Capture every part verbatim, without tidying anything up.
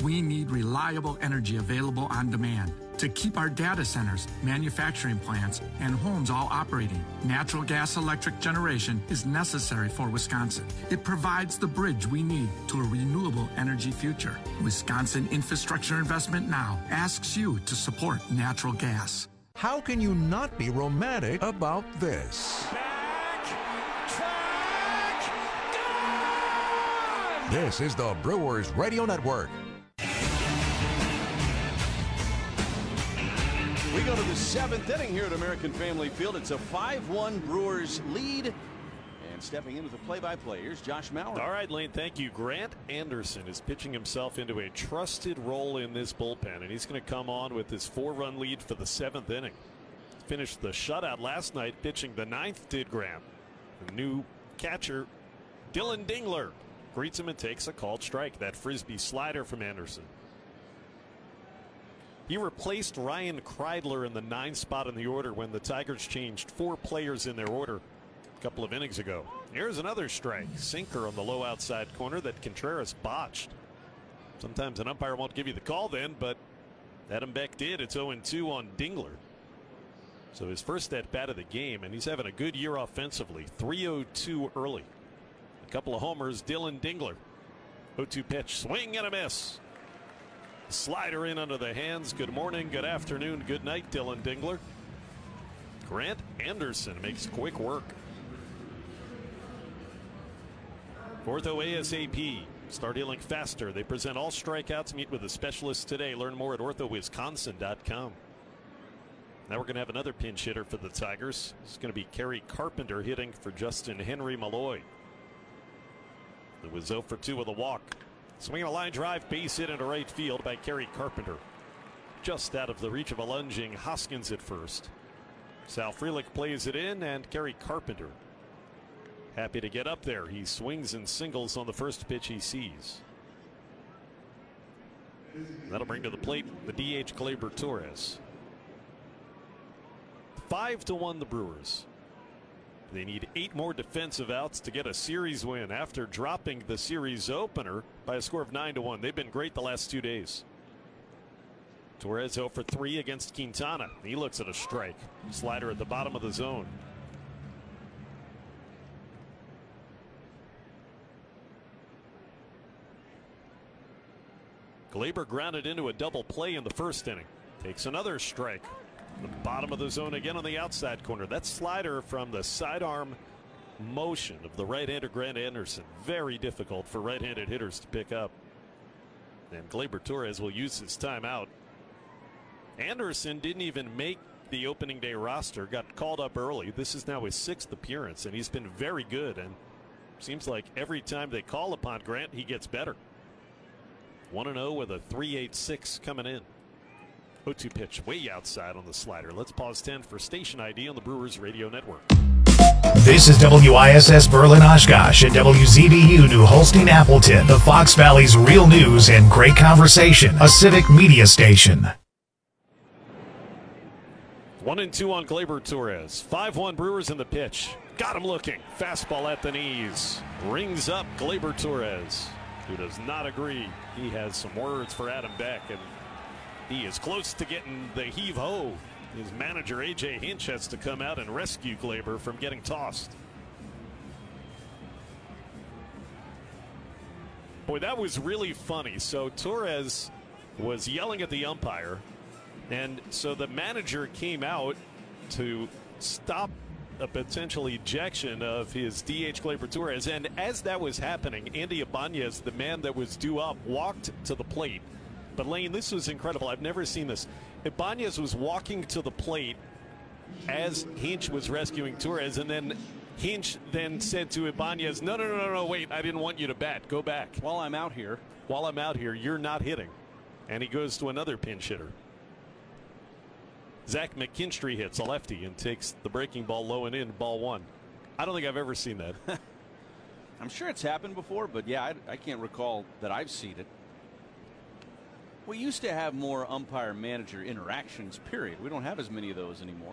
we need reliable energy available on demand to keep our data centers, manufacturing plants, and homes all operating. Natural gas electric generation is necessary for Wisconsin. It provides the bridge we need to a renewable energy future. Wisconsin Infrastructure Investment Now asks you to support natural gas. How can you not be romantic about this? Back, track, gone! This is the Brewers Radio Network. We go to the seventh inning here at American Family Field. It's a five one Brewers lead. And stepping in with the play-by-play, here's Josh Mauer. All right, Lane, thank you. Grant Anderson is pitching himself into a trusted role in this bullpen, and he's going to come on with his four-run lead for the seventh inning. Finished the shutout last night, pitching the ninth did Grant. The new catcher, Dylan Dingler, greets him and takes a called strike. That frisbee slider from Anderson. He replaced Ryan Kreidler in the ninth spot in the order when the Tigers changed four players in their order a couple of innings ago. Here's another strike. Sinker on the low outside corner that Contreras botched. Sometimes an umpire won't give you the call then, but Adam Beck did. It's oh and two on Dingler. So his first at bat of the game, and he's having a good year offensively. three oh two early. A couple of homers, Dylan Dingler. oh two pitch, swing and a miss. Slider in under the hands. Good morning, good afternoon, good night, Dylan Dingler. Grant Anderson makes quick work. Ortho ASAP. Start healing faster. They present all strikeouts. Meet with a specialist today. Learn more at ortho wisconsin dot com. Now we're going to have another pinch hitter for the Tigers. It's going to be Kerry Carpenter hitting for Justin Henry Malloy. It was oh for two with a walk. Swinging a line drive, base hit into right field by Kerry Carpenter. Just out of the reach of a lunging Hoskins at first. Sal Frelick plays it in, and Kerry Carpenter happy to get up there. He swings and singles on the first pitch he sees. That'll bring to the plate the D H Gleyber Torres. Five to one the Brewers. They need eight more defensive outs to get a series win after dropping the series opener by a score of nine to one. They've been great the last two days. Torres oh for three against Quintana. He looks at a strike. Slider at the bottom of the zone. Gleyber grounded into a double play in the first inning. Takes another strike. The bottom of the zone again on the outside corner. That slider from the sidearm motion of the right-hander Grant Anderson. Very difficult for right-handed hitters to pick up. And Gleyber Torres will use his timeout. Anderson didn't even make the opening day roster. Got called up early. This is now his sixth appearance, and he's been very good. And seems like every time they call upon Grant, he gets better. one and oh with a three eight six coming in. oh two pitch way outside on the slider. Let's pause ten for station I D on the Brewers Radio Network. This is W I S S Berlin Oshkosh and W Z B U New Holstein Appleton, the Fox Valley's real news and great conversation, a civic media station. One and two on Gleyber Torres. five one Brewers in the pitch. Got him looking. Fastball at the knees. Rings up Gleyber Torres, who does not agree. He has some words for Adam Beck, and he is close to getting the heave-ho. His manager, A J Hinch, has to come out and rescue Gleyber from getting tossed. Boy, that was really funny. So Torres was yelling at the umpire, and so the manager came out to stop a potential ejection of his D H Gleyber Torres. And as that was happening, Andy Ibanez, the man that was due up, walked to the plate. But Lane, this was incredible. I've never seen this. Ibanez was walking to the plate as Hinch was rescuing Torres, and then Hinch then said to Ibanez, no, no, no, no, no, wait, I didn't want you to bat. Go back. While I'm out here. While I'm out here, you're not hitting. And he goes to another pinch hitter. Zach McKinstry hits a lefty and takes the breaking ball low and in, ball one. I don't think I've ever seen that. I'm sure it's happened before, but yeah, I, I can't recall that I've seen it. We used to have more umpire-manager interactions, period. We don't have as many of those anymore.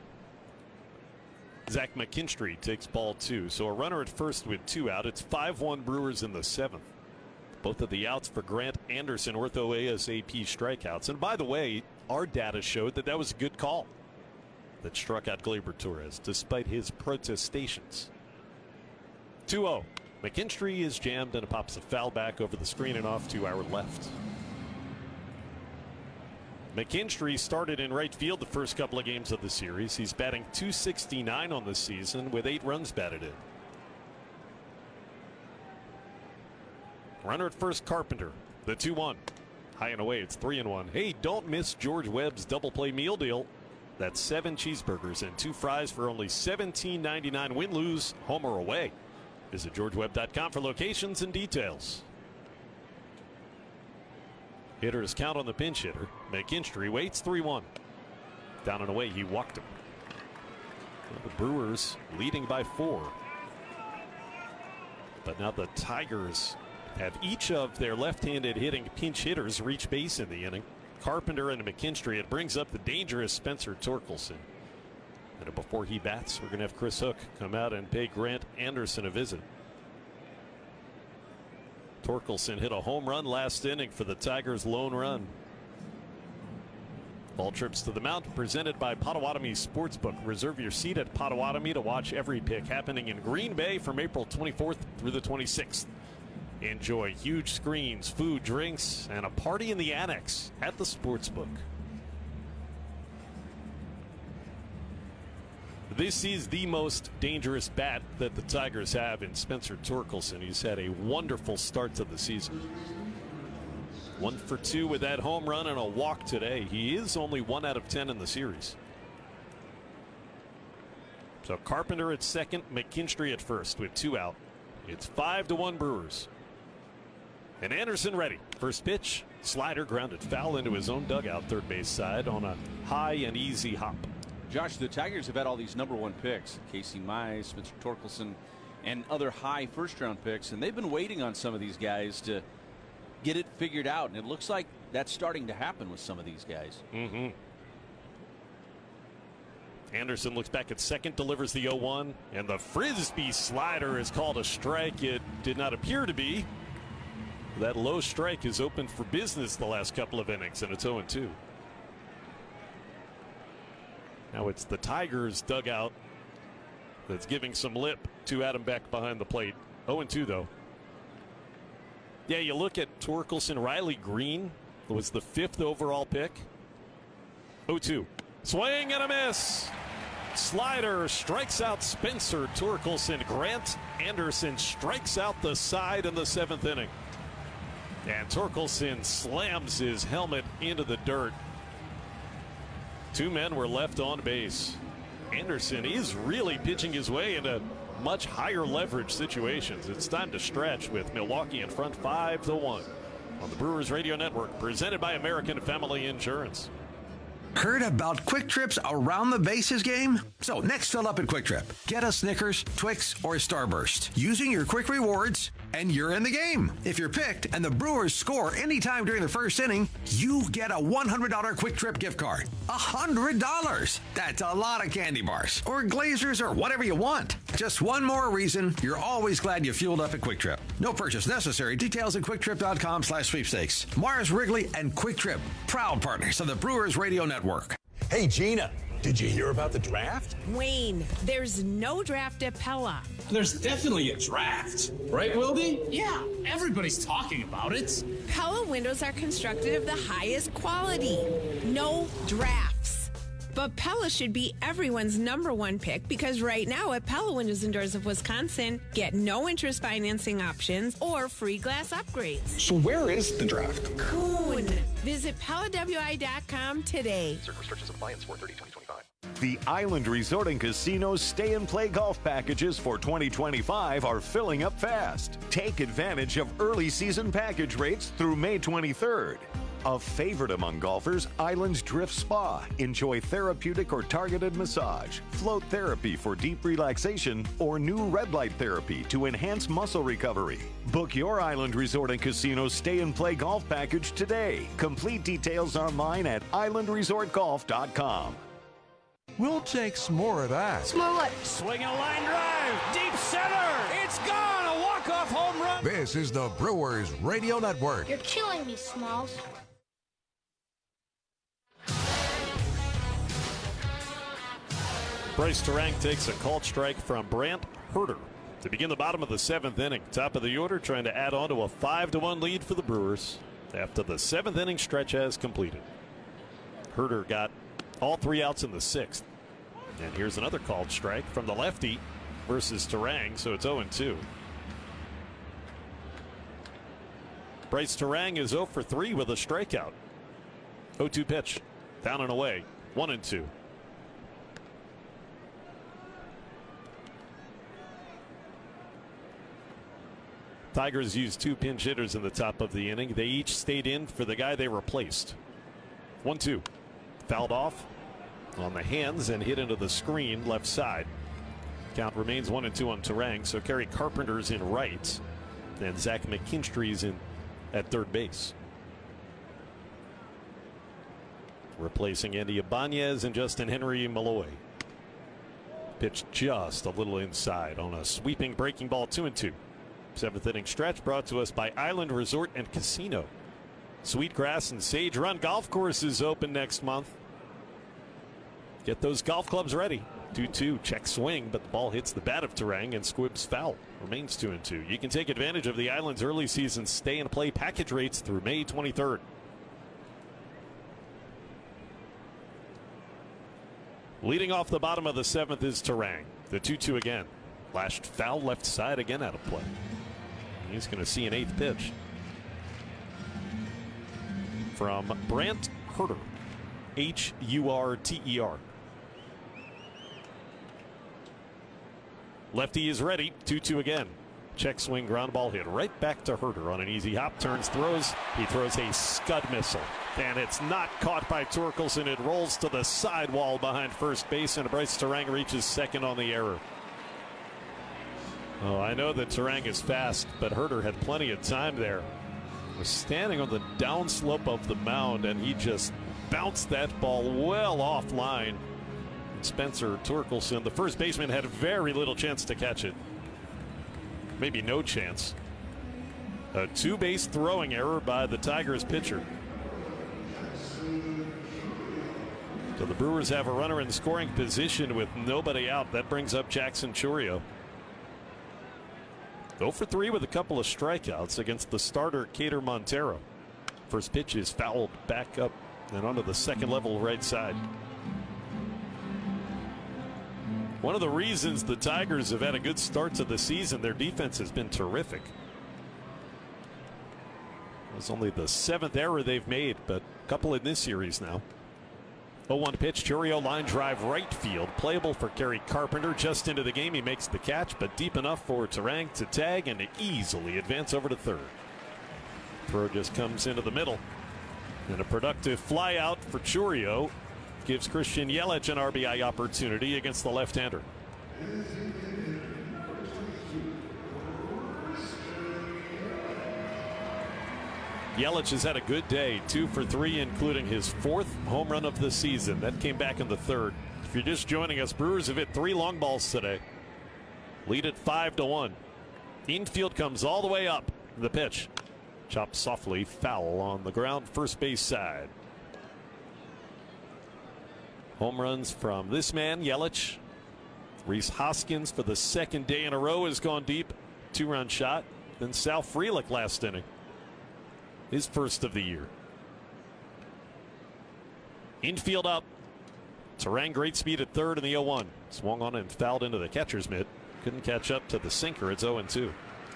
Zach McKinstry takes ball two. So a runner at first with two out. It's five one Brewers in the seventh. Both of the outs for Grant Anderson, ortho A S A P strikeouts. And by the way, our data showed that that was a good call that struck out Gleyber Torres despite his protestations. two oh. McKinstry is jammed and it pops a foul back over the screen and off to our left. McKinstry started in right field the first couple of games of the series. He's batting two sixty-nine on the season with eight runs batted in. Runner at first, Carpenter. The two one. High and away, it's three and one. Hey, don't miss George Webb's double play meal deal. That's seven cheeseburgers and two fries for only seventeen ninety-nine. Win, lose, home or away. Visit george webb dot com for locations and details. Hitters count on the pinch hitter. McKinstry waits, three one. Down and away, he walked him. Well, the Brewers leading by four. But now the Tigers have each of their left-handed hitting pinch hitters reach base in the inning. Carpenter and McKinstry. It brings up the dangerous Spencer Torkelson. And before he bats, we're going to have Chris Hook come out and pay Grant Anderson a visit. Torkelson hit a home run last inning for the Tigers' lone run. All trips to the mound presented by Potawatomi Sportsbook. Reserve your seat at Potawatomi to watch every pick happening in Green Bay from April twenty-fourth through the twenty-sixth. Enjoy huge screens, food, drinks, and a party in the annex at the Sportsbook. This is the most dangerous bat that the Tigers have in Spencer Torkelson. He's had a wonderful start to the season. One for two with that home run and a walk today. He is only one out of ten in the series. So Carpenter at second, McKinstry at first with two out. It's five to one Brewers. And Anderson ready. First pitch, slider grounded foul into his own dugout, third base side on a high and easy hop. Josh, the Tigers have had all these number one picks, Casey Mize, Spencer Torkelson, and other high first round picks, and they've been waiting on some of these guys to get it figured out, and it looks like that's starting to happen with some of these guys. Mm-hmm. Anderson looks back at second, delivers the oh one, and the frisbee slider is called a strike. It did not appear to be. That low strike is open for business the last couple of innings, and it's oh and two. Now it's the Tigers dugout that's giving some lip to Adam Beck behind the plate. oh and two though. Yeah, you look at Torkelson. Riley Green was the fifth overall pick. oh two. Swing and a miss. Slider strikes out Spencer Torkelson. Grant Anderson strikes out the side in the seventh inning. And Torkelson slams his helmet into the dirt. Two men were left on base. Anderson is really pitching his way into much higher leverage situations. It's time to stretch with Milwaukee in front five to one on the Brewers Radio Network, presented by American Family Insurance. Heard about Quick Trip's Around the Bases game? So next fill up at Quick Trip. Get a Snickers, Twix, or Starburst using your Quick Rewards, and you're in the game. If you're picked and the Brewers score anytime during the first inning, you get a one hundred dollars Quick Trip gift card. one hundred dollars! That's a lot of candy bars, or Glazers, or whatever you want. Just one more reason you're always glad you fueled up at Quick Trip. No purchase necessary. Details at quick trip dot com slash sweepstakes. Mars Wrigley and Quick Trip, proud partners of the Brewers Radio Network. Hey, Gina, did you hear about the draft? Wayne, there's no draft at Pella. There's definitely a draft. Right, Wildy? Yeah, everybody's talking about it. Pella windows are constructed of the highest quality. No drafts. But Pella should be everyone's number one pick, because right now at Pella Windows and Doors of Wisconsin, get no interest financing options or free glass upgrades. So where is the draft? Coon. Visit Pella W I dot com today. Certain restrictions apply in Sport thirty twenty twenty-five. The Island Resort and Casino's stay and play golf packages for twenty twenty-five are filling up fast. Take advantage of early season package rates through May twenty-third. A favorite among golfers, Islands Drift Spa. Enjoy therapeutic or targeted massage, float therapy for deep relaxation, or new red light therapy to enhance muscle recovery. Book your Island Resort and Casino stay and play golf package today. Complete details online at island resort golf dot com. We'll take some more of that. Smollett. Swing a line drive. Deep center. It's gone. A walk-off home run. This is the Brewers Radio Network. You're killing me, Smalls. Bryce Turang takes a called strike from Brant Hurter to begin the bottom of the seventh inning. Top of the order, trying to add on to a five to one lead for the Brewers after the seventh inning stretch has completed. Hurter got all three outs in the sixth. And here's another called strike from the lefty versus Turang, so it's oh and two. Bryce Turang is oh for three with a strikeout. oh two pitch, down and away, one and two. Tigers used two pinch hitters in the top of the inning. They each stayed in for the guy they replaced. one two. Fouled off on the hands and hit into the screen left side. Count remains one and two on Turang. So Kerry Carpenter's in right. And Zach McKinstry's in at third base. Replacing Andy Ibanez and Justin Henry Malloy. Pitched just a little inside on a sweeping breaking ball, two and two. Seventh inning stretch brought to us by Island Resort and Casino. Sweetgrass and Sage Run Golf Course is open next month. Get those golf clubs ready. two two, check swing, but the ball hits the bat of Turang and squibs foul. Remains two and two. You can take advantage of the Island's early season stay and play package rates through May twenty-third. Leading off the bottom of the seventh is Turang. The two two again. Lashed foul left side again out of play. He's going to see an eighth pitch from Brant Hurter. H U R T E R. Lefty is ready. two two again. Check swing, ground ball hit right back to Hurter on an easy hop. Turns, throws. He throws a scud missile. And it's not caught by Torkelson. It rolls to the sidewall behind first base, and Bryce Turang reaches second on the error. Oh, I know that Turang is fast, but Hurter had plenty of time there. Was standing on the downslope of the mound, and he just bounced that ball well offline. Spencer Torkelson, the first baseman, had very little chance to catch it. Maybe no chance. A two-base throwing error by the Tigers pitcher. So the Brewers have a runner in scoring position with nobody out. That brings up Jackson Chourio. oh for three with a couple of strikeouts against the starter Cater Montero. First pitch is fouled back up and onto the second level right side. One of the reasons the Tigers have had a good start to the season, their defense has been terrific. It's only the seventh error they've made, but a couple in this series now. oh one pitch, Chourio line drive right field. Playable for Kerry Carpenter. Just into the game, he makes the catch, but deep enough for Turang to tag and to easily advance over to third. Throw just comes into the middle. And a productive fly out for Chourio gives Christian Yelich an R B I opportunity against the left-hander. Yelich has had a good day, two for three, including his fourth home run of the season. That came back in the third. If you're just joining us, Brewers have hit three long balls today. Lead at five to one. Infield comes all the way up. The pitch. Chopped softly, foul on the ground, first base side. Home runs from this man, Yelich. Rhys Hoskins for the second day in a row has gone deep. Two-run shot. Then Sal Frelick last inning. His first of the year. Infield up. Turang great speed at third in the oh one. Swung on and fouled into the catcher's mitt. Couldn't catch up to the sinker. It's oh and two.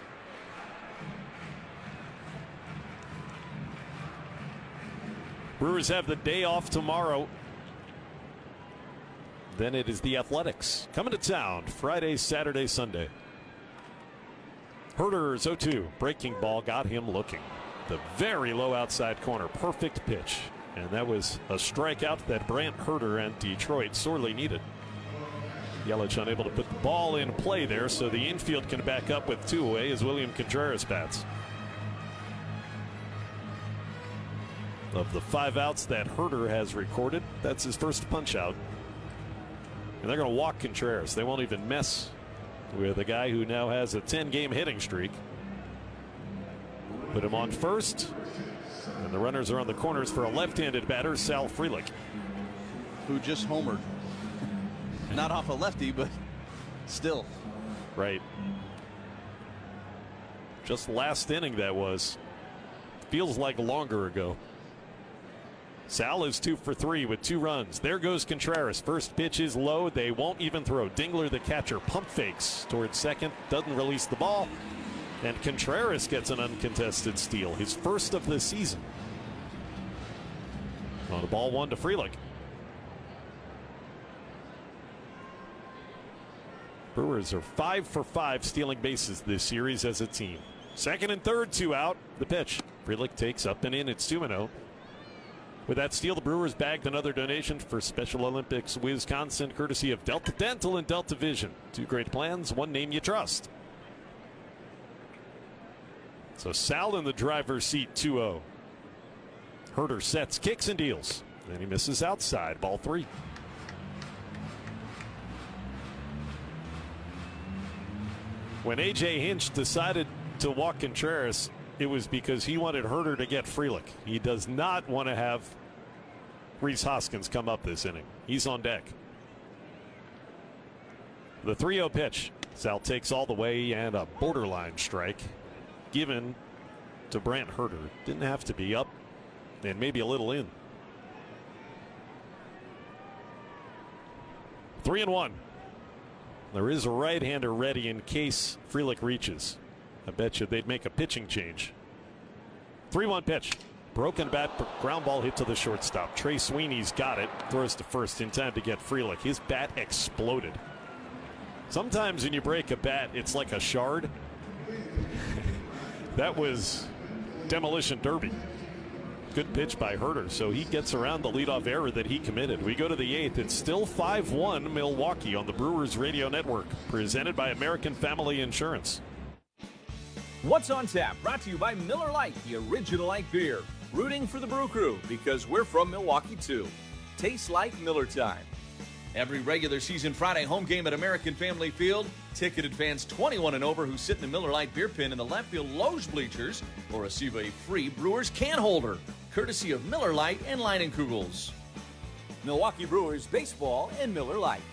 Brewers have the day off tomorrow. Then it is the Athletics coming to town Friday, Saturday, Sunday. Hurter's oh two. Breaking ball got him looking. The very low outside corner. Perfect pitch. And that was a strikeout that Brant Hurter and Detroit sorely needed. Yelich unable to put the ball in play there, so the infield can back up with two away as William Contreras bats. Of the five outs that Hurter has recorded, that's his first punch out. And they're going to walk Contreras. They won't even mess with a guy who now has a ten game hitting streak. Put him on first. And the runners are on the corners for a left-handed batter, Sal Frelick, who just homered. Not off a lefty, but still. Right. Just last inning that was. Feels like longer ago. Sal is two for three with two runs. There goes Contreras. First pitch is low. They won't even throw. Dingler, the catcher, pump fakes towards second. Doesn't release the ball. And Contreras gets an uncontested steal. His first of the season. On the ball one to Frelick. Brewers are five for five stealing bases this series as a team. Second and third, two out. The pitch. Frelick takes up and in. It's two and oh. With that steal, the Brewers bagged another donation for Special Olympics Wisconsin, courtesy of Delta Dental and Delta Vision. Two great plans, one name you trust. So Sal in the driver's seat, two oh. Herder sets, kicks, and deals. Then he misses outside, ball three. When A J Hinch decided to walk Contreras, it was because he wanted Herder to get Frelick. He does not want to have Rhys Hoskins come up this inning. He's on deck. The three oh pitch. Sal takes all the way and a borderline strike given to Brant Herder. Didn't have to be up and maybe a little in. Three and one. There is a right-hander ready in case Frelick reaches. I bet you they'd make a pitching change. three one pitch. Broken bat, ground ball hit to the shortstop. Trey Sweeney's got it. Throws to first in time to get Frelick. His bat exploded. Sometimes when you break a bat, it's like a shard. That was demolition derby. Good pitch by Herder, so he gets around the leadoff error that he committed. We go to the eighth. It's still five one Milwaukee on the Brewers Radio Network, presented by American Family Insurance. What's on Tap, brought to you by Miller Lite, the original light beer. Rooting for the Brew Crew, because we're from Milwaukee too. Tastes like Miller time. Every regular season Friday home game at American Family Field, ticketed fans twenty-one and over who sit in the Miller Lite beer pen in the left field Loge bleachers will receive a free Brewers can holder, courtesy of Miller Lite and Leinenkugels. Milwaukee Brewers baseball and Miller Lite.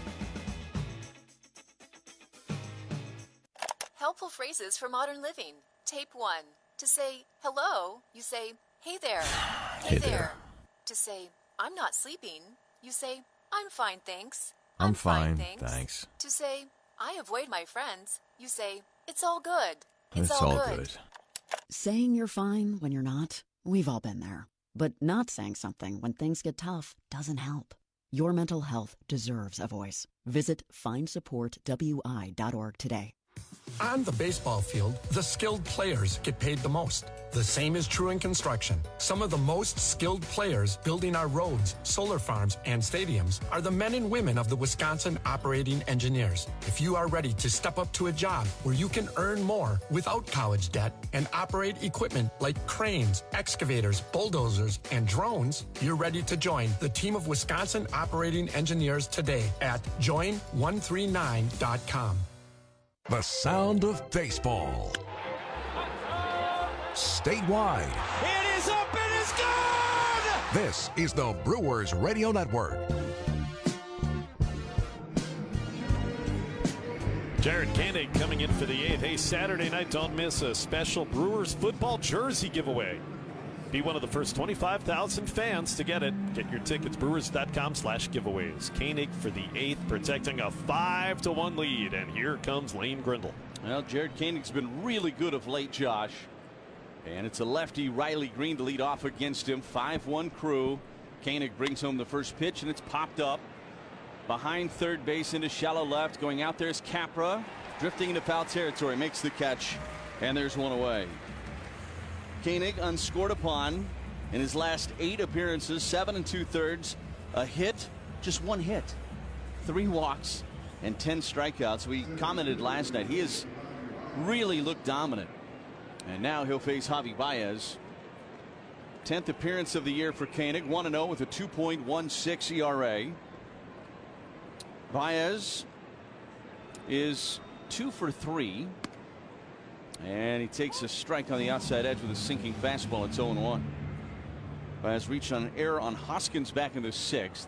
Helpful phrases for modern living. Tape one. To say hello, you say, hey there. Hey, hey there. there. To say, I'm not sleeping, you say, I'm fine, thanks. I'm, I'm fine, fine, thanks. thanks. To say, I avoid my friends, you say, it's all good. It's, it's all, all good. good. Saying you're fine when you're not, we've all been there. But not saying something when things get tough doesn't help. Your mental health deserves a voice. Visit find support w i dot org today. On the baseball field, the skilled players get paid the most. The same is true in construction. Some of the most skilled players building our roads, solar farms, and stadiums are the men and women of the Wisconsin Operating Engineers. If you are ready to step up to a job where you can earn more without college debt and operate equipment like cranes, excavators, bulldozers, and drones, you're ready to join the team of Wisconsin Operating Engineers today at join one three nine dot com. The sound of baseball. Statewide. It is up, it is good! This is the Brewers Radio Network. Jared Koenig coming in for the eighth. Hey, Saturday night, don't miss a special Brewers football jersey giveaway. Be one of the first twenty-five thousand fans to get it. Get your tickets, brewers dot com slash giveaways. Koenig for the eighth, protecting a five to one lead. And here comes Lane Grindle. Well, Jared Koenig's been really good of late, Josh. And it's a lefty, Riley Green, to lead off against him. five one Crew. Koenig brings home the first pitch, and it's popped up behind third base into shallow left. Going out there is Capra, drifting into foul territory, makes the catch, and there's one away. Koenig unscored upon in his last eight appearances, seven and two thirds, a hit, just one hit, three walks, and ten strikeouts. We commented last night, he has really looked dominant. And now he'll face Javi Baez. tenth appearance of the year for Koenig, one and oh with a two point one six E R A. Baez is two for three. And he takes a strike on the outside edge with a sinking fastball. It's oh and one. Baez reached on an error on Hoskins back in the sixth.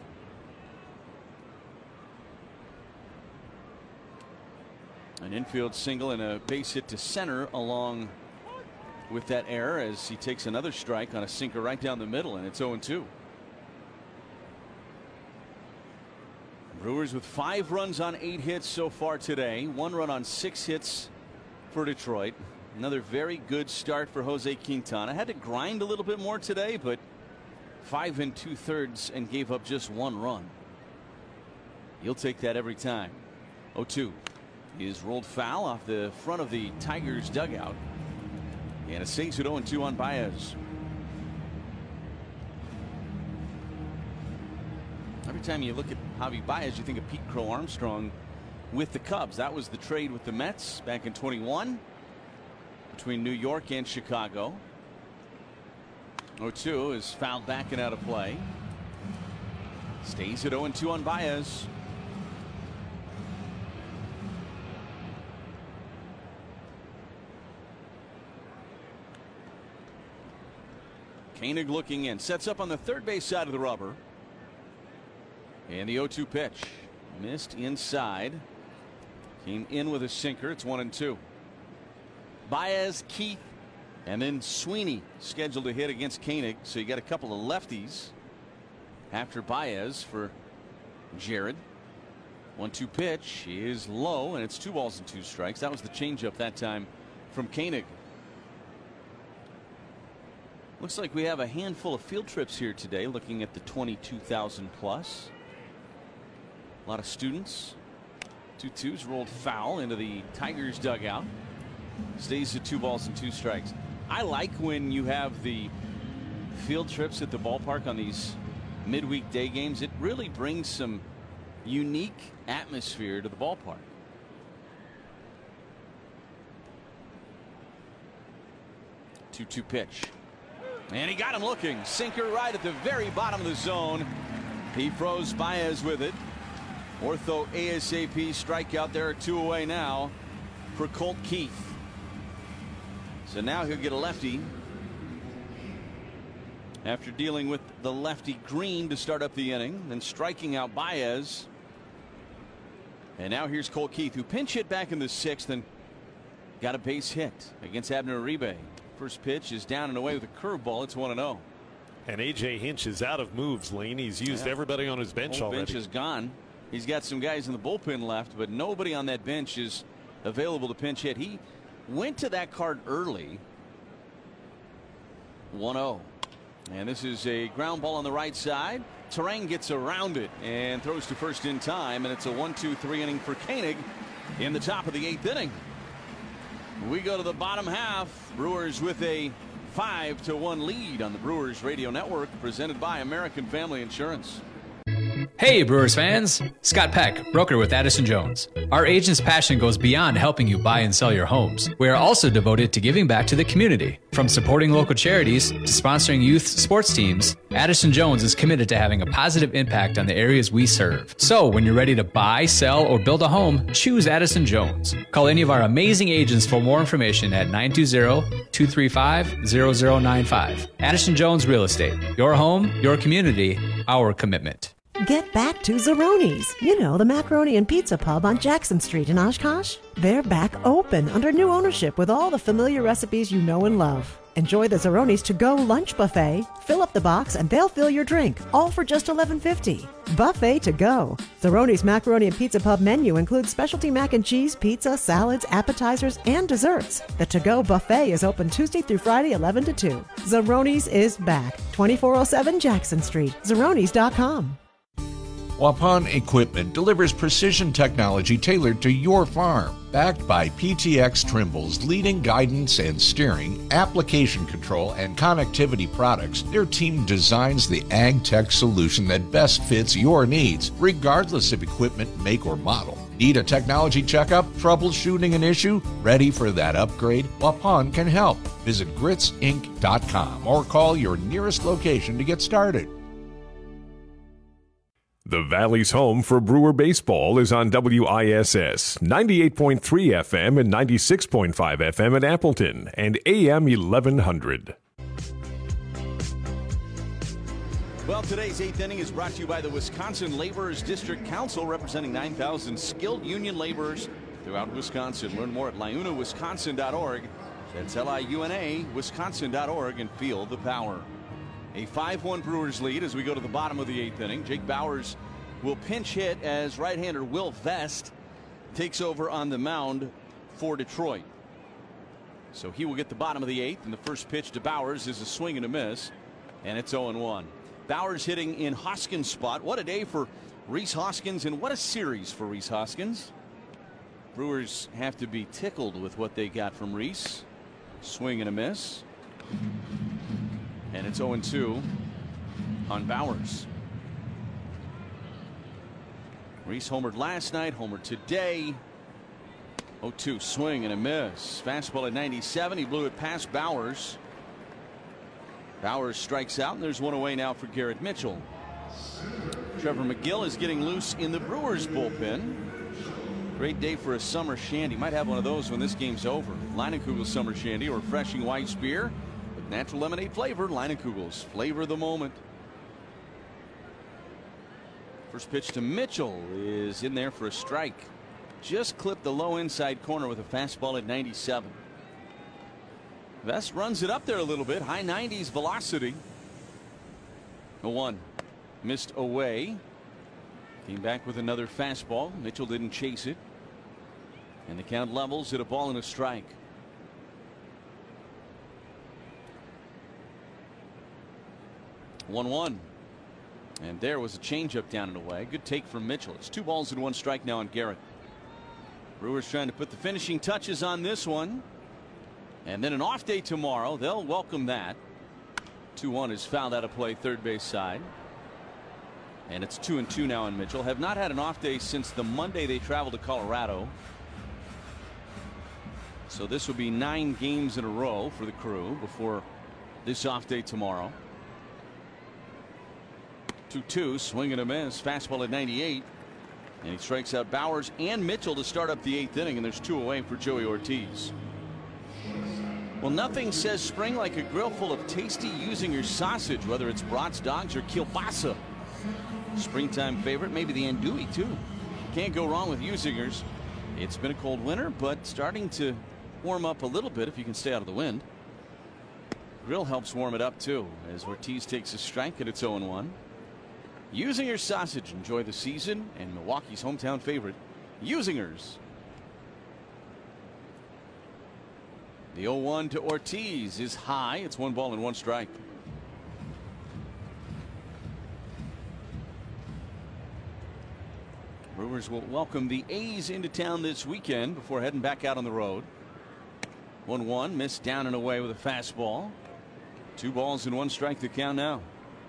An infield single and a base hit to center along with that error as he takes another strike on a sinker right down the middle, and it's oh and two. Brewers with five runs on eight hits so far today. One run on six hits for Detroit. Another very good start for Jose Quintana. Had to grind a little bit more today, but five and two thirds and gave up just one run. You'll take that every time. oh two is rolled foul off the front of the Tigers dugout. And it stays at oh and two on Baez. Every time you look at Javi Baez, you think of Pete Crow Armstrong with the Cubs. That was the trade with the Mets back in twenty-one between New York and Chicago. oh two is fouled back and out of play. Stays at oh and two on Baez. Koenig looking in, sets up on the third base side of the rubber. And the oh two pitch missed inside. Came in with a sinker. It's one and two. Baez, Keith, and then Sweeney scheduled to hit against Koenig. So you got a couple of lefties after Baez for Jared. one two pitch is low, and it's two balls and two strikes. That was the changeup that time from Koenig. Looks like we have a handful of field trips here today, looking at the twenty-two thousand plus. A lot of students. two twos rolled foul into the Tigers dugout. Stays at two balls and two strikes. I like when you have the field trips at the ballpark on these midweek day games. It really brings some unique atmosphere to the ballpark. two two pitch. And he got him looking. Sinker right at the very bottom of the zone. He froze Baez with it. Ortho ASAP strikeout. There are two away now for Colt Keith. So now he'll get a lefty after dealing with the lefty Green to start up the inning, then striking out Baez. And now here's Colt Keith, who pinch hit back in the sixth and got a base hit against Abner Uribe. First pitch is down and away with a curveball. It's one and oh. And A J Hinch is out of moves, Lane. He's used yeah. everybody on his bench Whole already. Bench is gone. He's got some guys in the bullpen left, but nobody on that bench is available to pinch hit. He went to that card early. one oh. And this is a ground ball on the right side. Terang gets around it and throws to first in time, and it's a one two three inning for Koenig in the top of the eighth inning. We go to the bottom half. Brewers with a five to one lead on the Brewers Radio Network, presented by American Family Insurance. Hey Brewers fans, Scott Peck, broker with Addison Jones. Our agent's passion goes beyond helping you buy and sell your homes. We are also devoted to giving back to the community. From supporting local charities to sponsoring youth sports teams, Addison Jones is committed to having a positive impact on the areas we serve. So when you're ready to buy, sell, or build a home, choose Addison Jones. Call any of our amazing agents for more information at nine two zero, two three five, zero zero nine five. Addison Jones Real Estate. Your home, your community, our commitment. Get back to Zeroni's. You know, the macaroni and pizza pub on Jackson Street in Oshkosh. They're back open under new ownership with all the familiar recipes you know and love. Enjoy the Zeroni's to-go lunch buffet. Fill up the box and they'll fill your drink, all for just eleven fifty. Buffet to go. Zeroni's Macaroni and Pizza Pub menu includes specialty mac and cheese, pizza, salads, appetizers, and desserts. The to-go buffet is open Tuesday through Friday, eleven to two. Zeroni's is back. twenty-four oh seven Jackson Street. Zeronis dot com. Waupun Equipment delivers precision technology tailored to your farm. Backed by P T X Trimble's leading guidance and steering, application control, and connectivity products, their team designs the ag tech solution that best fits your needs, regardless of equipment make or model. Need a technology checkup? Troubleshooting an issue? Ready for that upgrade? Waupun can help. Visit grits inc dot com or call your nearest location to get started. The Valley's home for Brewer baseball is on W I S S, ninety-eight point three F M and ninety-six point five F M at Appleton and A M eleven hundred. Well, today's eighth inning is brought to you by the Wisconsin Laborers District Council, representing nine thousand skilled union laborers throughout Wisconsin. Learn more at liuna wisconsin dot org. That's L I U N A, wisconsin dot org, and feel the power. A five one Brewers lead as we go to the bottom of the eighth inning. Jake Bauers will pinch hit as right-hander Will Vest takes over on the mound for Detroit. So he will get the bottom of the eighth, and the first pitch to Bauers is a swing and a miss, and it's oh one. Bauers hitting in Hoskins' spot. What a day for Rhys Hoskins, and what a series for Rhys Hoskins. Brewers have to be tickled with what they got from Rhys. Swing and a miss. And it's oh two on Bauers. Rhys homered last night, homered today. oh two swing and a miss. Fastball at ninety-seven. He blew it past Bauers. Bauers strikes out, and there's one away now for Garrett Mitchell. Trevor McGill is getting loose in the Brewers bullpen. Great day for a summer shandy. Might have one of those when this game's over. Leinenkugel's summer shandy, or refreshing Weiss beer with natural lemonade flavor. Leinenkugel's, flavor of the moment. First pitch to Mitchell is in there for a strike. Just clipped the low inside corner with a fastball at ninety-seven. Vest runs it up there a little bit. High nineties velocity. oh one. Missed away. Came back with another fastball. Mitchell didn't chase it. And the count levels at a ball and a strike. one one. And there was a changeup down and away. Good take from Mitchell. It's two balls and one strike now on Garrett. Brewers trying to put the finishing touches on this one. And then an off day tomorrow. They'll welcome that. two one is fouled out of play, third base side. And it's two and two now on Mitchell. Have not had an off day since the Monday they traveled to Colorado. So this will be nine games in a row for the Crew before this off day tomorrow. two two, swing and a miss. Fastball at ninety-eight. And he strikes out Bauers and Mitchell to start up the eighth inning, and there's two away for Joey Ortiz. Well, nothing says spring like a grill full of tasty Usinger sausage, whether it's brats, dogs, or kielbasa. Springtime favorite, maybe the andouille too. Can't go wrong with Usingers. It's been a cold winter, but starting to warm up a little bit if you can stay out of the wind. Grill helps warm it up too, as Ortiz takes a strike, and it's oh one. Usinger sausage, enjoy the season, and Milwaukee's hometown favorite, Usingers. The oh one to Ortiz is high. It's one ball and one strike. Brewers will welcome the A's into town this weekend before heading back out on the road. one one, missed down and away with a fastball. Two balls and one strike to count now.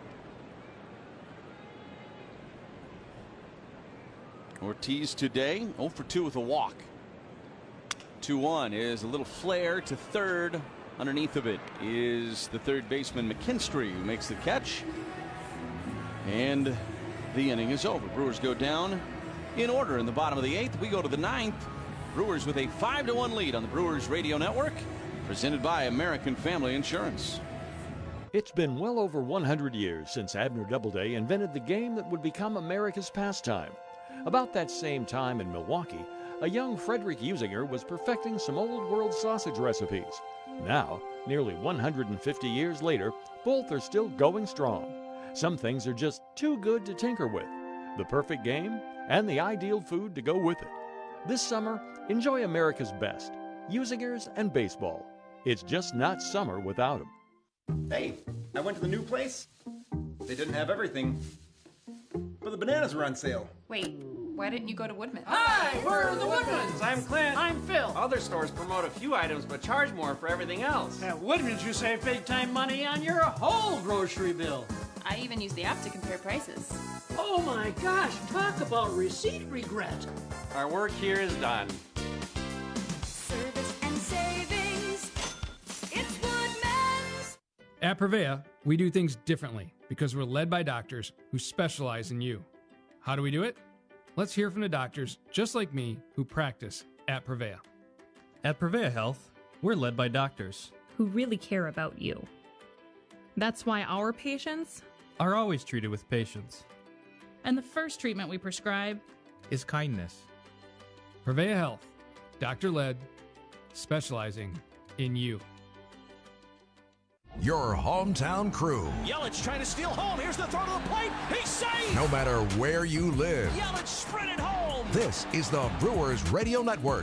Ortiz today oh for two with a walk. two one is a little flare to third. Underneath of it is the third baseman McKinstry, who makes the catch. And the inning is over. Brewers go down in order in the bottom of the eighth. We go to the ninth. Brewers with a five to one lead on the Brewers Radio Network, presented by American Family Insurance. It's been well over one hundred years since Abner Doubleday invented the game that would become America's pastime. About that same time in Milwaukee, a young Frederick Usinger was perfecting some old world sausage recipes. Now, nearly one hundred fifty years later, both are still going strong. Some things are just too good to tinker with. The perfect game and the ideal food to go with it. This summer, enjoy America's best, Usingers and baseball. It's just not summer without them. Hey, I went to the new place. They didn't have everything, but the bananas were on sale. Wait, why didn't you go to Woodman? Hi, we're the Woodmans. I'm Clint. I'm Phil. Other stores promote a few items but charge more for everything else. At Woodman's, you save big time money on your whole grocery bill. I even use the app to compare prices. Oh my gosh, talk about receipt regret. Our work here is done. Service and savings. It's Woodman's. At Prevea, we do things differently because we're led by doctors who specialize in you. How do we do it? Let's hear from the doctors, just like me, who practice at Prevea. At Prevea Health, we're led by doctors who really care about you. That's why our patients are always treated with patience. And the first treatment we prescribe is kindness. Prevea Health, doctor-led, specializing in you. Your hometown crew. Yelich trying to steal home. Here's the throw to the plate. He's safe. No matter where you live. Yelich sprinted home. This is the Brewers Radio Network.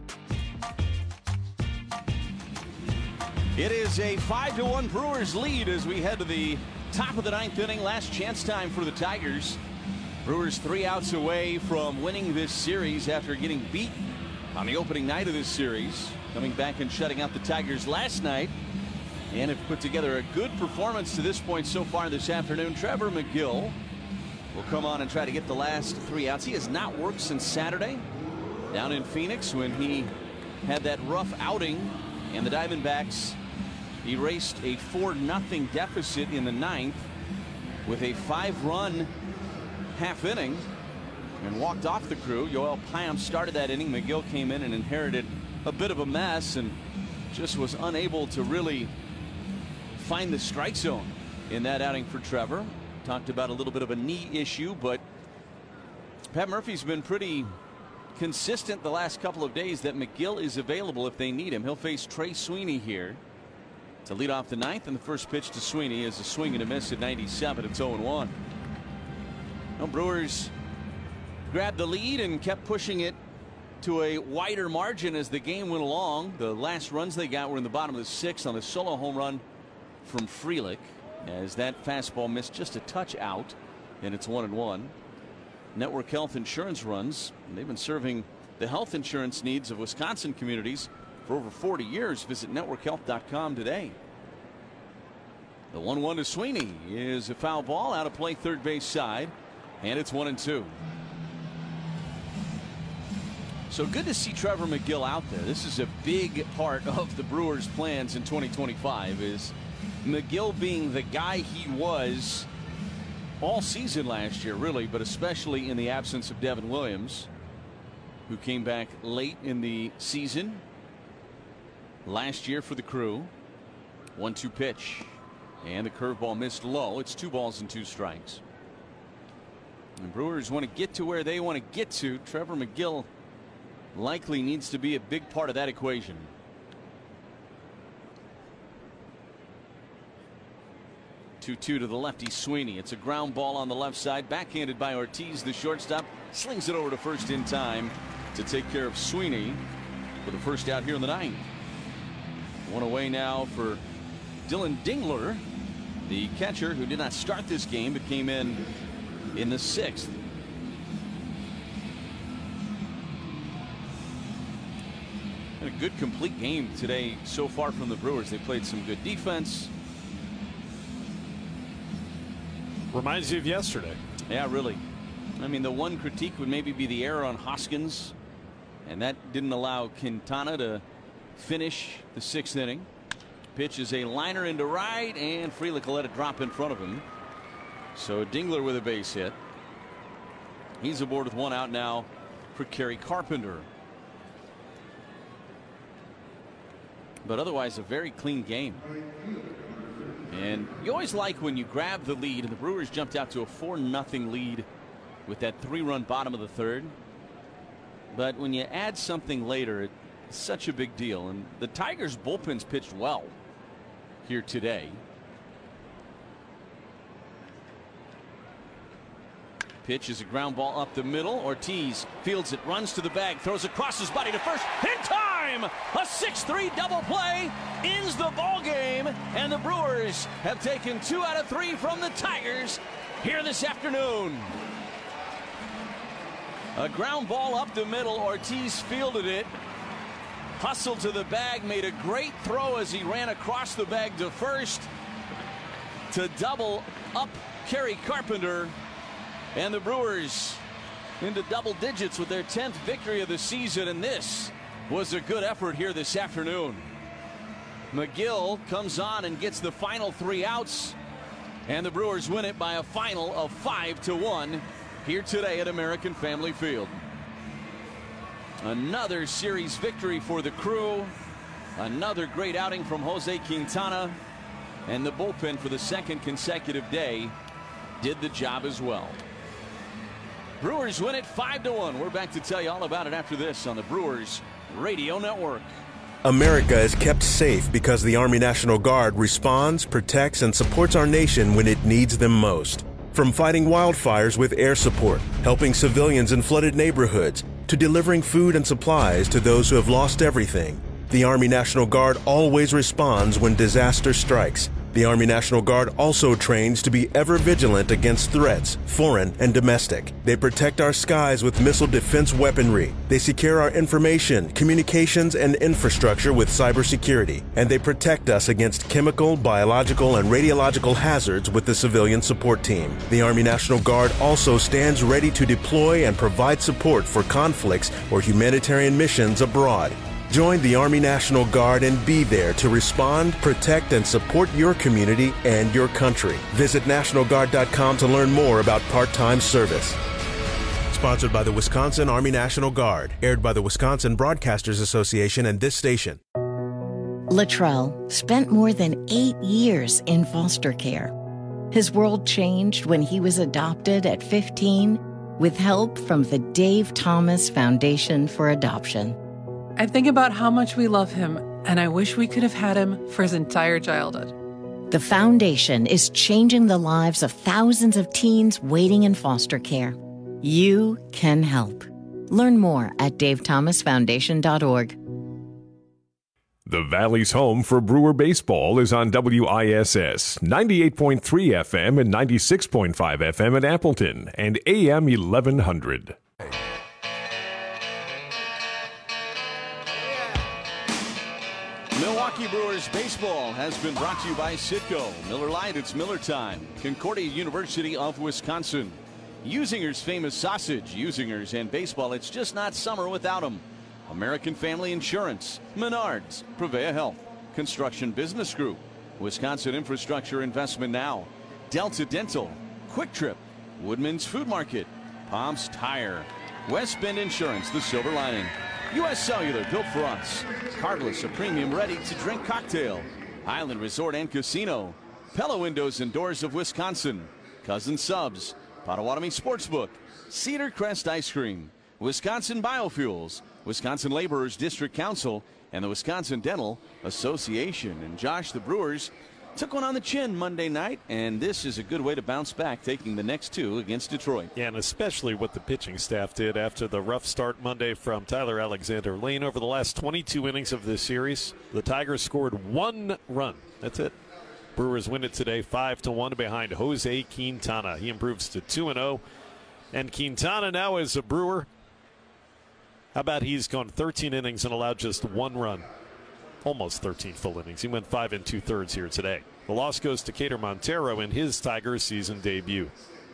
It is a five to one Brewers lead as we head to the top of the ninth inning. Last chance time for the Tigers. Brewers three outs away from winning this series after getting beat on the opening night of this series. Coming back and shutting out the Tigers last night. And have put together a good performance to this point so far this afternoon. Trevor Megill will come on and try to get the last three outs. He has not worked since Saturday down in Phoenix when he had that rough outing and the Diamondbacks erased a four nothing deficit in the ninth with a five run half inning and walked off the crew. Yoel Payam started that inning. Megill came in and inherited a bit of a mess and just was unable to really find the strike zone in that outing for Trevor. Talked about a little bit of a knee issue, but Pat Murphy's been pretty consistent the last couple of days that Megill is available if they need him. He'll face Trey Sweeney here to lead off the ninth, and the first pitch to Sweeney is a swing and a miss at ninety-seven. It's oh and one. Well, Brewers grabbed the lead and kept pushing it to a wider margin as the game went along. The last runs they got were in the bottom of the sixth on a solo home run from Frelick, as that fastball missed just a touch out, and it's one and one. Network Health Insurance runs. They've been serving the health insurance needs of Wisconsin communities for over forty years. Visit network health dot com today. The one one to Sweeney is a foul ball out of play third base side, and it's one and two. So good to see Trevor Megill out there. This is a big part of the Brewers' plans in twenty twenty-five, is Megill being the guy he was all season last year, really, but especially in the absence of Devin Williams, who came back late in the season last year for the crew. one two pitch, and the curveball missed low. It's two balls and two strikes. The Brewers want to get to where they want to get to. Trevor Megill likely needs to be a big part of that equation. two two to the lefty Sweeney. It's a ground ball on the left side, backhanded by Ortiz. The shortstop slings it over to first in time to take care of Sweeney for the first out here in the ninth. One away now for Dylan Dingler, the catcher who did not start this game but came in in the sixth. And a good complete game today so far from the Brewers. They played some good defense. Reminds you of yesterday. Yeah, really. I mean, the one critique would maybe be the error on Hoskins, and that didn't allow Quintana to finish the sixth inning. Pitch is a liner into right, and Frelick will let it drop in front of him. So Dingler with a base hit. He's aboard with one out now for Kerry Carpenter. But otherwise, a very clean game. And you always like when you grab the lead, and the Brewers jumped out to a four nothing lead with that three run bottom of the third. But when you add something later, it's such a big deal. And the Tigers bullpen's pitched well here today. Pitch is a ground ball up the middle. Ortiz fields it, runs to the bag, throws across his body to first in time. A six three double play ends the ball game, and the Brewers have taken two out of three from the Tigers here this afternoon. A ground ball up the middle. Ortiz fielded it, hustled to the bag, made a great throw as he ran across the bag to first to double up Kerry Carpenter. And the Brewers into double digits with their tenth victory of the season, and this was a good effort here this afternoon. Megill comes on and gets the final three outs, and the Brewers win it by a final of five to one here today at American Family Field. Another series victory for the Crew. Another great outing from Jose Quintana. And the bullpen for the second consecutive day did the job as well. Brewers win it five to one. We're back to tell you all about it after this on the Brewers Radio Network. America is kept safe because the Army National Guard responds, protects, and supports our nation when it needs them most. From fighting wildfires with air support, helping civilians in flooded neighborhoods, to delivering food and supplies to those who have lost everything, the Army National Guard always responds when disaster strikes. The Army National Guard also trains to be ever vigilant against threats, foreign and domestic. They protect our skies with missile defense weaponry. They secure our information, communications, and infrastructure with cybersecurity. And they protect us against chemical, biological, and radiological hazards with the civilian support team. The Army National Guard also stands ready to deploy and provide support for conflicts or humanitarian missions abroad. Join the Army National Guard and be there to respond, protect, and support your community and your country. Visit National Guard dot com to learn more about part-time service. Sponsored by the Wisconsin Army National Guard. Aired by the Wisconsin Broadcasters Association and this station. Latrell spent more than eight years in foster care. His world changed when he was adopted at fifteen with help from the Dave Thomas Foundation for Adoption. I think about how much we love him, and I wish we could have had him for his entire childhood. The foundation is changing the lives of thousands of teens waiting in foster care. You can help. Learn more at dave thomas foundation dot org. The Valley's home for Brewer baseball is on W I S S, ninety-eight point three F M and ninety-six point five F M at Appleton, and A M eleven hundred. Milwaukee Brewers baseball has been brought to you by Citgo. Miller Lite, it's Miller time. Concordia University of Wisconsin. Usinger's famous sausage. Usingers and baseball, it's just not summer without them. American Family Insurance. Menards. Prevea Health. Construction Business Group. Wisconsin Infrastructure Investment Now. Delta Dental. Quick Trip. Woodman's Food Market. Palms Tire. West Bend Insurance, the silver lining. U S Cellular, built for us. Cardless, a premium ready-to-drink cocktail. Island Resort and Casino. Pella Windows and Doors of Wisconsin. Cousin Subs. Potawatomi Sportsbook. Cedar Crest Ice Cream. Wisconsin Biofuels. Wisconsin Laborers District Council. And the Wisconsin Dental Association. And Josh, the Brewers took one on the chin Monday night, and this is a good way to bounce back, taking the next two against Detroit. Yeah, and especially what the pitching staff did after the rough start Monday from Tyler Alexander. Lane, over the last twenty-two innings of this series, the Tigers scored one run. That's it. Brewers win it today five to one behind Jose Quintana. He improves to two and oh. And Quintana now is a Brewer. How about he's gone thirteen innings and allowed just one run? Almost thirteen full innings. He went five and two-thirds here today. The loss goes to Cater Montero in his Tigers season debut.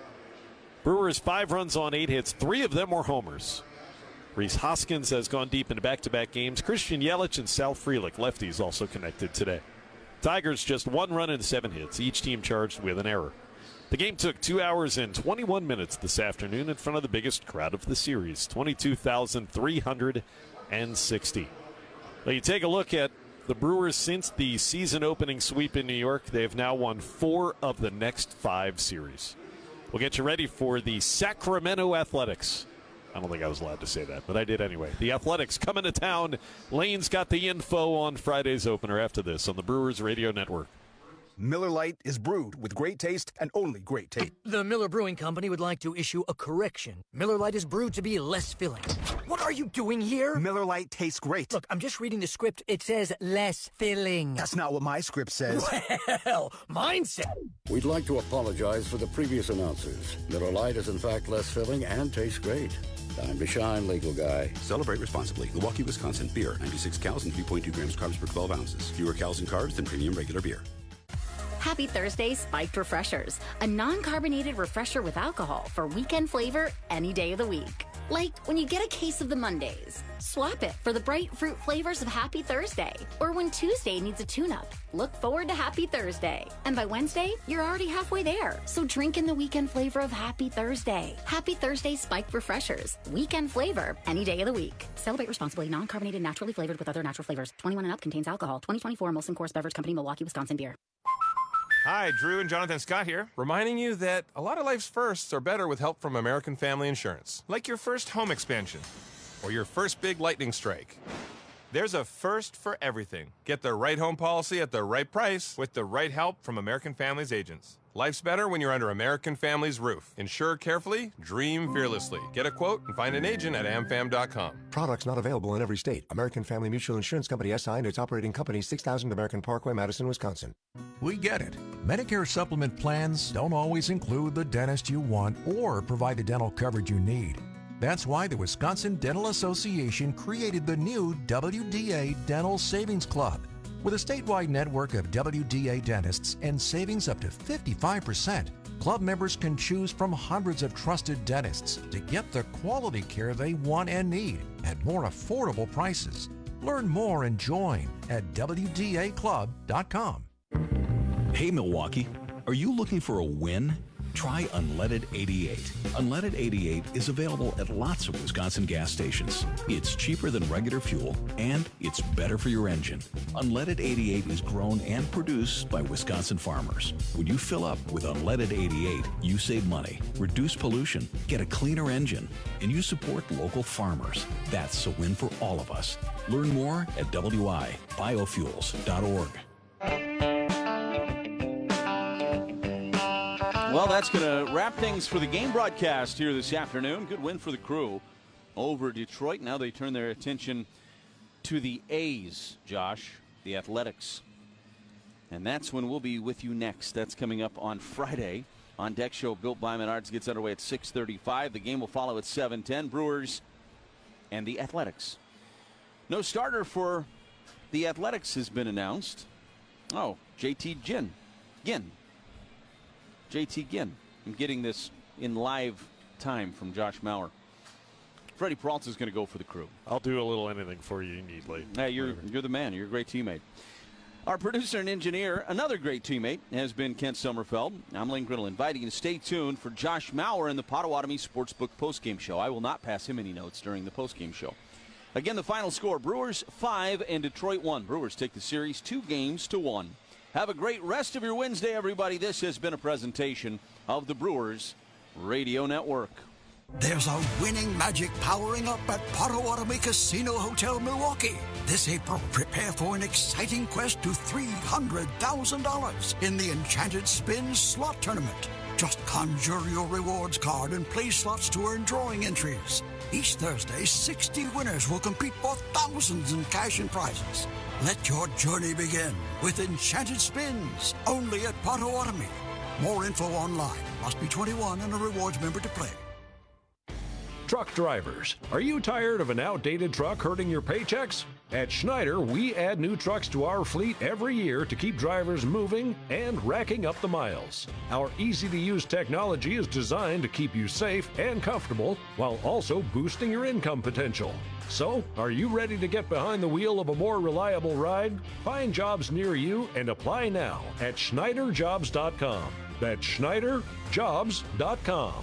Brewers five runs on eight hits. Three of them were homers. Rhys Hoskins has gone deep into back-to-back games. Christian Yelich and Sal Frelick, lefties, also connected today. Tigers just one run and seven hits. Each team charged with an error. The game took two hours and twenty-one minutes this afternoon in front of the biggest crowd of the series, twenty-two thousand three hundred sixty. Well, you take a look at the Brewers since the season opening sweep in New York. They have now won four of the next five series. We'll get you ready for the Sacramento Athletics. I don't think I was allowed to say that, but I did anyway. The Athletics coming to town. Lane's got the info on Friday's opener after this on the Brewers Radio Network. Miller Lite is brewed with great taste and only great taste. The Miller Brewing Company would like to issue a correction. Miller Lite is brewed to be less filling. What are you doing here? Miller Lite tastes great. Look, I'm just reading the script. It says less filling. That's not what my script says. Well, mine says. We'd like to apologize for the previous announcers. Miller Lite is in fact less filling and tastes great. Time to shine, legal guy. Celebrate responsibly. Milwaukee, Wisconsin. Beer. ninety-six calories and three point two grams carbs per twelve ounces. Fewer calories and carbs than premium regular beer. Happy Thursday Spiked Refreshers, a non-carbonated refresher with alcohol for weekend flavor any day of the week. Like when you get a case of the Mondays, swap it for the bright fruit flavors of Happy Thursday. Or when Tuesday needs a tune-up, look forward to Happy Thursday. And by Wednesday, you're already halfway there. So drink in the weekend flavor of Happy Thursday. Happy Thursday Spiked Refreshers. Weekend flavor, any day of the week. Celebrate responsibly. Non-carbonated, naturally flavored with other natural flavors. twenty-one and up contains alcohol. twenty twenty-four Molson Coors Beverage Company, Milwaukee, Wisconsin beer. Hi, Drew and Jonathan Scott here, reminding you that a lot of life's firsts are better with help from American Family Insurance. Like your first home expansion or your first big lightning strike. There's a first for everything. Get the right home policy at the right price with the right help from American Family's agents. Life's better when you're under American Family's roof. Insure carefully, dream fearlessly. Get a quote and find an agent at amfam dot com. Products not available in every state. American Family Mutual Insurance Company S I and its operating company, six thousand American Parkway, Madison, Wisconsin. We get it. Medicare supplement plans don't always include the dentist you want or provide the dental coverage you need. That's why the Wisconsin Dental Association created the new W D A Dental Savings Club. With a statewide network of W D A dentists and savings up to fifty-five percent, club members can choose from hundreds of trusted dentists to get the quality care they want and need at more affordable prices. Learn more and join at W D A club dot com. Hey Milwaukee, are you looking for a win? Try Unleaded eighty-eight. Unleaded eighty-eight is available at lots of Wisconsin gas stations. It's cheaper than regular fuel, and it's better for your engine. Unleaded eighty-eight is grown and produced by Wisconsin farmers. When you fill up with Unleaded eighty-eight, you save money, reduce pollution, get a cleaner engine, and you support local farmers. That's a win for all of us. Learn more at W I biofuels dot org. Well, that's going to wrap things for the game broadcast here this afternoon. Good win for the Crew over Detroit. Now they turn their attention to the A's, Josh, the Athletics. And that's when we'll be with you next. That's coming up on Friday. On Deck Show, Built by Menards gets underway at six thirty-five. The game will follow at seven ten. Brewers and the Athletics. No starter for the Athletics has been announced. Oh, J T Ginn. Ginn. J T Ginn. I'm getting this in live time from Josh Mauer. Freddie Peralta is going to go for the Crew. I'll do a little anything for you you need late. Hey, you're, you're the man. You're a great teammate. Our producer and engineer, another great teammate, has been Kent Sommerfeld. I'm Lane Grinnell, inviting you to stay tuned for Josh Mauer in the Potawatomi Sportsbook postgame show. I will not pass him any notes during the postgame show. Again, the final score, Brewers five and Detroit one. Brewers take the series two games to one. Have a great rest of your Wednesday, everybody. This has been a presentation of the Brewers Radio Network. There's a winning magic powering up at Potawatomi Casino Hotel Milwaukee. This April, prepare for an exciting quest to three hundred thousand dollars in the Enchanted Spin Slot Tournament. Just conjure your rewards card and play slots to earn drawing entries. Each Thursday, sixty winners will compete for thousands in cash and prizes. Let your journey begin with Enchanted Spins, only at Potawatomi. More info online. Must be twenty-one and a rewards member to play. Truck drivers, are you tired of an outdated truck hurting your paychecks? At Schneider, we add new trucks to our fleet every year to keep drivers moving and racking up the miles. Our easy-to-use technology is designed to keep you safe and comfortable while also boosting your income potential. So, are you ready to get behind the wheel of a more reliable ride? Find jobs near you and apply now at Schneider Jobs dot com. That's Schneider Jobs dot com.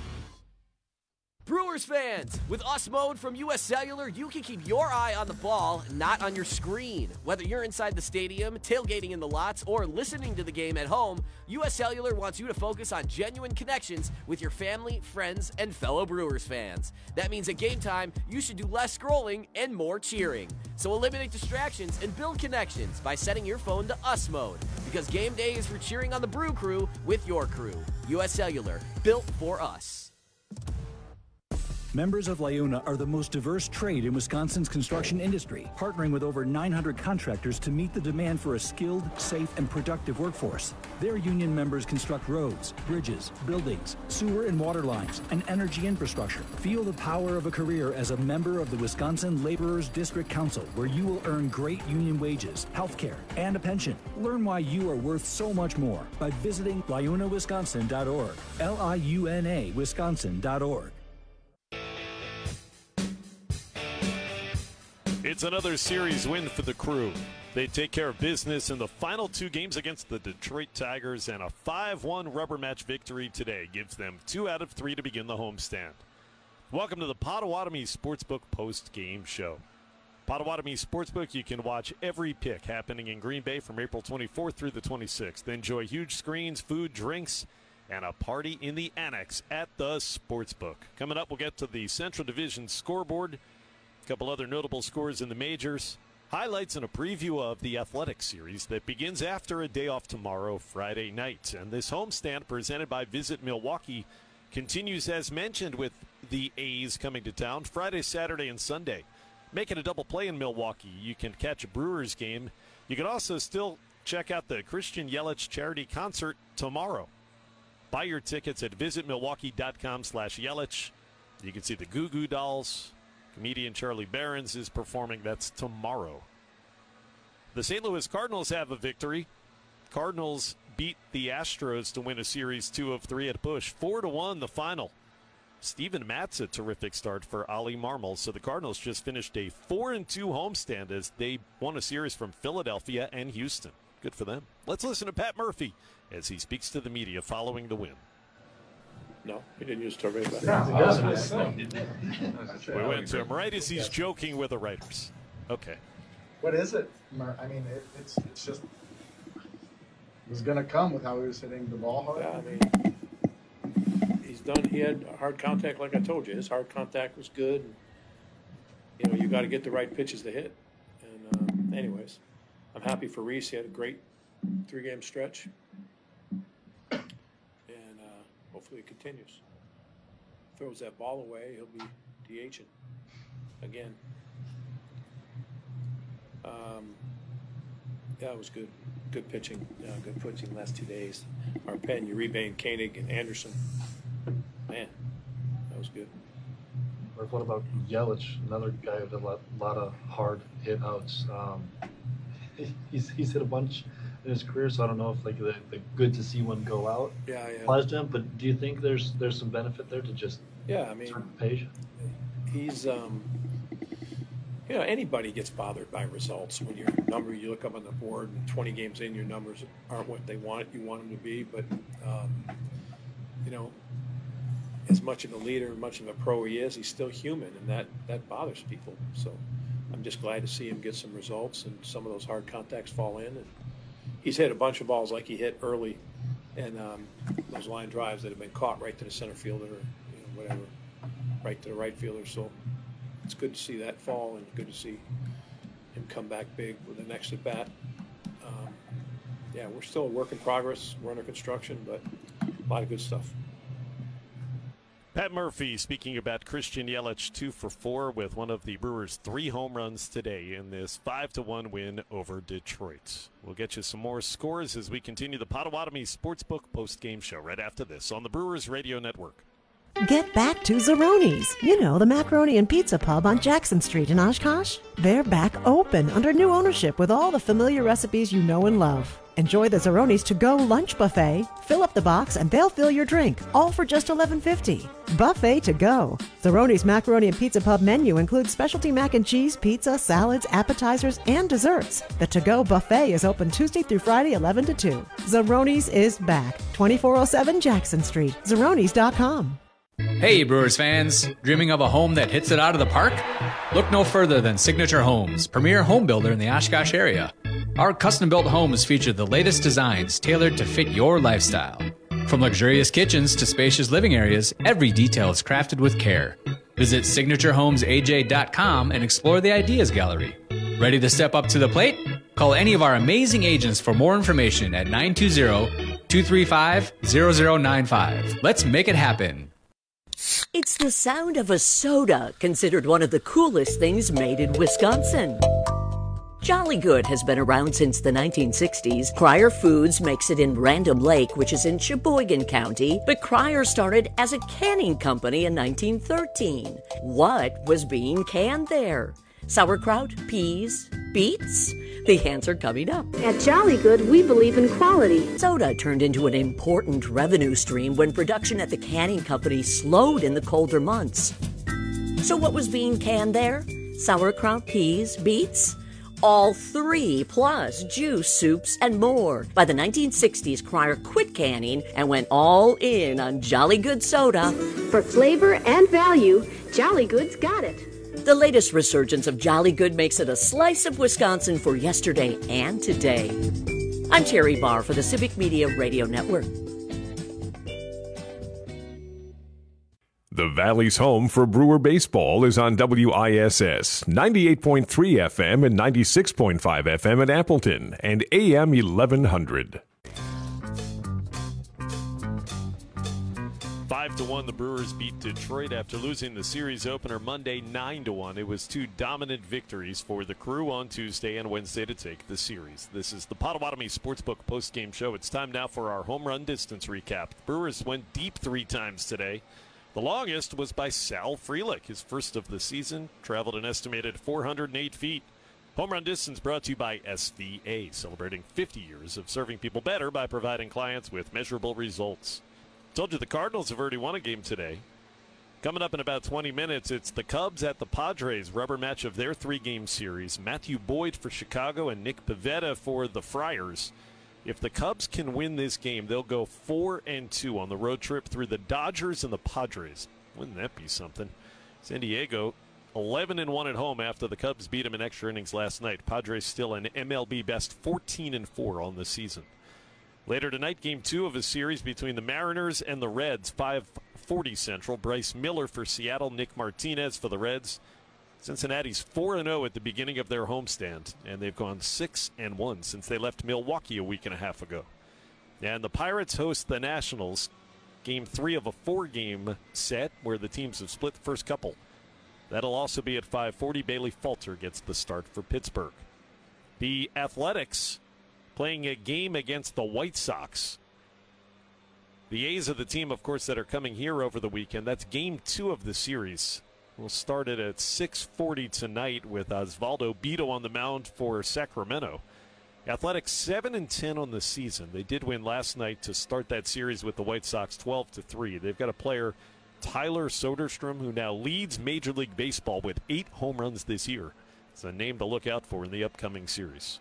Brewers fans, with Us Mode from U S Cellular, you can keep your eye on the ball, not on your screen. Whether you're inside the stadium, tailgating in the lots, or listening to the game at home, U S Cellular wants you to focus on genuine connections with your family, friends, and fellow Brewers fans. That means at game time, you should do less scrolling and more cheering. So eliminate distractions and build connections by setting your phone to Us Mode, because game day is for cheering on the Brew Crew with your crew. U S Cellular, built for us. Members of LIUNA are the most diverse trade in Wisconsin's construction industry, partnering with over nine hundred contractors to meet the demand for a skilled, safe, and productive workforce. Their union members construct roads, bridges, buildings, sewer and water lines, and energy infrastructure. Feel the power of a career as a member of the Wisconsin Laborers District Council, where you will earn great union wages, health care, and a pension. Learn why you are worth so much more by visiting liuna wisconsin dot org. L I U N A Wisconsin dot org. It's another series win for the Crew. They take care of business in the final two games against the Detroit Tigers, and a five one rubber match victory today gives them two out of three to begin the homestand. Welcome to the Potawatomi Sportsbook post-game show. Potawatomi Sportsbook, you can watch every pick happening in Green Bay from April twenty-fourth through the twenty-sixth. Enjoy huge screens, food, drinks, and a party in the annex at the Sportsbook. Coming up, we'll get to the Central Division scoreboard. A couple other notable scores in the majors, highlights, and a preview of the Athletic Series that begins after a day off tomorrow, Friday night. And this homestand presented by Visit Milwaukee continues as mentioned with the A's coming to town Friday, Saturday, and Sunday. Making a double play in Milwaukee, you can catch a Brewers game. You can also still check out the Christian Yelich charity concert tomorrow. Buy your tickets at visitmilwaukee.com slash Yelich. You can see the Goo Goo Dolls. Comedian Charlie Barons is performing. That's tomorrow. The Saint Louis Cardinals have a victory. Cardinals beat the Astros to win a series two of three at Busch. Four to one the final. Steven Matz, a terrific start for Ollie Marmol. So the Cardinals just finished a four and two homestand as they won a series from Philadelphia and Houston. Good for them. Let's listen to Pat Murphy as he speaks to the media following the win. No, he didn't use Torre. We went to him right as he's joking with the writers. Okay. What is it? I mean, it, it's it's just it was going to come with how he was hitting the ball hard. Yeah, I mean, he's done. He had hard contact, like I told you. His hard contact was good. And, you know, you got to get the right pitches to hit. And um, anyways, I'm happy for Reese. He had a great three-game stretch. Hopefully it continues. Throws that ball away, he'll be DHing again. Um, yeah, it was good. Good pitching. Uh, good pitching last two days. Arpen, Uribe, Koenig, and Anderson. Man, that was good. What about Yelich, another guy with a lot, lot of hard hit outs? Um, he's he's hit a bunch in his career, so I don't know if like the, the good to see one go out yeah, yeah. applies to him. But do you think there's there's some benefit there to just yeah, I mean, sort of patient? He's um, you know, anybody gets bothered by results when your number you look up on the board and twenty games in, your numbers aren't what they want you want them to be. But um, you know, as much of a leader, much of a pro he is, he's still human, and that that bothers people. So I'm just glad to see him get some results and some of those hard contacts fall in. And he's hit a bunch of balls like he hit early, and um, those line drives that have been caught right to the center fielder, or, you know, whatever, right to the right fielder. So it's good to see that fall, and good to see him come back big with the next at bat. Um, yeah, we're still a work in progress. We're under construction, but a lot of good stuff. Pat Murphy speaking about Christian Yelich, two for four with one of the Brewers' three home runs today in this five to one win over Detroit. We'll get you some more scores as we continue the Potawatomi Sportsbook post-game show right after this on the Brewers Radio Network. Get back to Zeroni's. You know, the macaroni and pizza pub on Jackson Street in Oshkosh. They're back open under new ownership with all the familiar recipes you know and love. Enjoy the Zeroni's to-go lunch buffet. Fill up the box and they'll fill your drink, all for just eleven fifty. Buffet to go. Zeroni's Macaroni and Pizza Pub menu includes specialty mac and cheese, pizza, salads, appetizers, and desserts. The to-go buffet is open Tuesday through Friday, eleven to two. Zeroni's is back. twenty-four oh seven Jackson Street. Zeronis dot com. Hey Brewers fans, dreaming of a home that hits it out of the park? Look no further than Signature Homes, premier home builder in the Oshkosh area. Our custom-built homes feature the latest designs tailored to fit your lifestyle. From luxurious kitchens to spacious living areas, every detail is crafted with care. Visit signature homes a j dot com and explore the Ideas Gallery. Ready to step up to the plate? Call any of our amazing agents for more information at nine two zero, two three five, zero zero nine five. Let's make it happen. It's the sound of a soda, considered one of the coolest things made in Wisconsin. Jolly Good has been around since the nineteen sixties. Cryer Foods makes it in Random Lake, which is in Sheboygan County, but Cryer started as a canning company in nineteen thirteen. What was being canned there? Sauerkraut? Peas? Beets? The answer coming up. At Jolly Good, we believe in quality. Soda turned into an important revenue stream when production at the canning company slowed in the colder months. So what was being canned there? sauerkraut, peas, beets. All three, plus juice, soups, and more. By the nineteen sixties, Cryer quit canning and went all in on Jolly Good soda. For flavor and value, Jolly Good's got it. The latest resurgence of Jolly Good makes it a slice of Wisconsin for yesterday and today. I'm Terry Barr for the Civic Media Radio Network. The Valley's home for Brewer baseball is on W I S S, ninety-eight point three F M and ninety-six point five F M at Appleton, and A M eleven hundred. Five to one, the Brewers beat Detroit after losing the series opener Monday nine to one. It was two dominant victories for the Crew on Tuesday and Wednesday to take the series. This is the Potawatomi Sportsbook postgame show. It's time now for our home run distance recap. The Brewers went deep three times today. The longest was by Sal Frelick, his first of the season, traveled an estimated four hundred eight feet. Home run distance brought to you by S V A, celebrating fifty years of serving people better by providing clients with measurable results. Told you the Cardinals have already won a game today. Coming up in about twenty minutes, it's the Cubs at the Padres, rubber match of their three-game series. Matthew Boyd for Chicago and Nick Pivetta for the Friars. If the Cubs can win this game, they'll go four and two on the road trip through the Dodgers and the Padres. Wouldn't that be something? San Diego, eleven and one at home after the Cubs beat them in extra innings last night. Padres still an M L B best fourteen and four on the season. Later tonight, game two of a series between the Mariners and the Reds, five forty Central. Bryce Miller for Seattle, Nick Martinez for the Reds. Cincinnati's four and oh at the beginning of their homestand, and they've gone six and one since they left Milwaukee a week and a half ago. And the Pirates host the Nationals, game three of a four-game set where the teams have split the first couple. That'll also be at five forty. Bailey Falter gets the start for Pittsburgh. The Athletics playing a game against the White Sox. The A's are the team, of course, that are coming here over the weekend. That's game two of the series. We'll start it at six forty tonight with Osvaldo Bido on the mound for Sacramento. Athletics seven and ten on the season. They did win last night to start that series with the White Sox twelve to three. They've got a player, Tyler Soderstrom, who now leads Major League Baseball with eight home runs this year. It's a name to look out for in the upcoming series.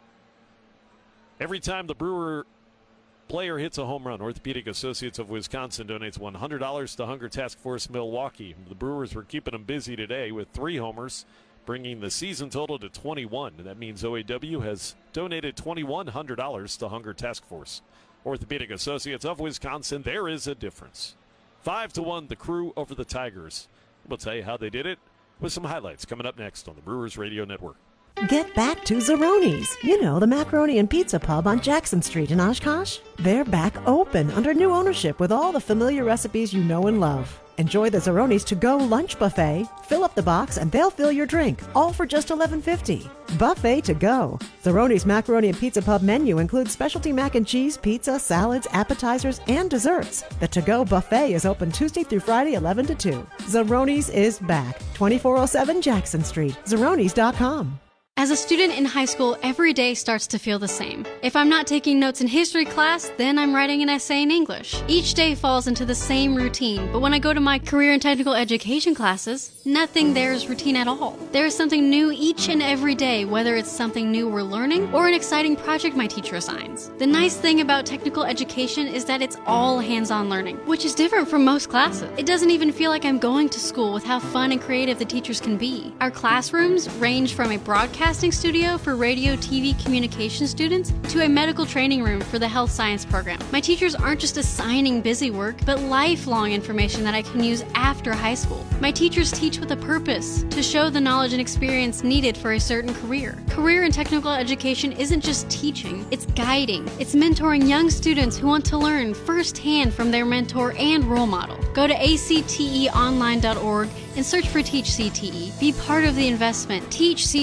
Every time the Brewer player hits a home run, Orthopedic Associates of Wisconsin donates one hundred dollars to Hunger Task Force Milwaukee. The Brewers were keeping them busy today with three homers, bringing the season total to twenty-one. And that means O A W has donated two thousand one hundred dollars to Hunger Task Force. Orthopedic Associates of Wisconsin, there is a difference. Five to one, the Crew over the Tigers. We'll tell you how they did it with some highlights coming up next on the Brewers Radio Network. Get back to Zeroni's. You know, the macaroni and pizza pub on Jackson Street in Oshkosh. They're back open under new ownership with all the familiar recipes you know and love. Enjoy the Zeroni's to-go lunch buffet. Fill up the box and they'll fill your drink, all for just eleven fifty. Buffet to go. Zeroni's Macaroni and Pizza Pub menu includes specialty mac and cheese, pizza, salads, appetizers, and desserts. The to-go buffet is open Tuesday through Friday, eleven to two. Zeroni's is back. twenty-four oh seven Jackson Street. Zeronis dot com. As a student in high school, every day starts to feel the same. If I'm not taking notes in history class, then I'm writing an essay in English. Each day falls into the same routine, but when I go to my career and technical education classes, nothing there is routine at all. There is something new each and every day, whether it's something new we're learning or an exciting project my teacher assigns. The nice thing about technical education is that it's all hands-on learning, which is different from most classes. It doesn't even feel like I'm going to school with how fun and creative the teachers can be. Our classrooms range from a broadcast studio for radio, T V, communication students to a medical training room for the health science program. My teachers aren't just assigning busy work, but lifelong information that I can use after high school. My teachers teach with a purpose, to show the knowledge and experience needed for a certain career. Career and technical education isn't just teaching, it's guiding. It's mentoring young students who want to learn firsthand from their mentor and role model. Go to A C T E online dot org and search for Teach C T E. Be part of the investment. Teach C T E.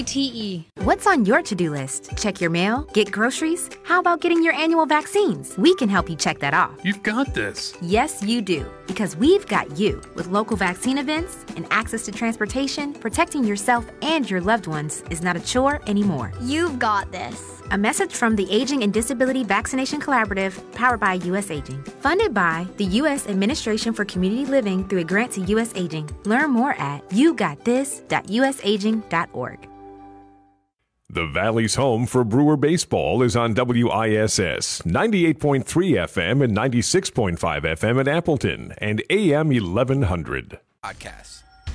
T. What's on your to-do list? Check your mail? Get groceries? How about getting your annual vaccines? We can help you check that off. You've got this. Yes, you do. Because we've got you. With local vaccine events and access to transportation, protecting yourself and your loved ones is not a chore anymore. You've got this. A message from the Aging and Disability Vaccination Collaborative, powered by U S Aging. Funded by the U S Administration for Community Living through a grant to U S Aging. Learn more at you got this dot u s aging dot org. The Valley's home for Brewer baseball is on W I S S, ninety-eight point three F M and ninety-six point five F M in Appleton and A M eleven hundred. Podcasts.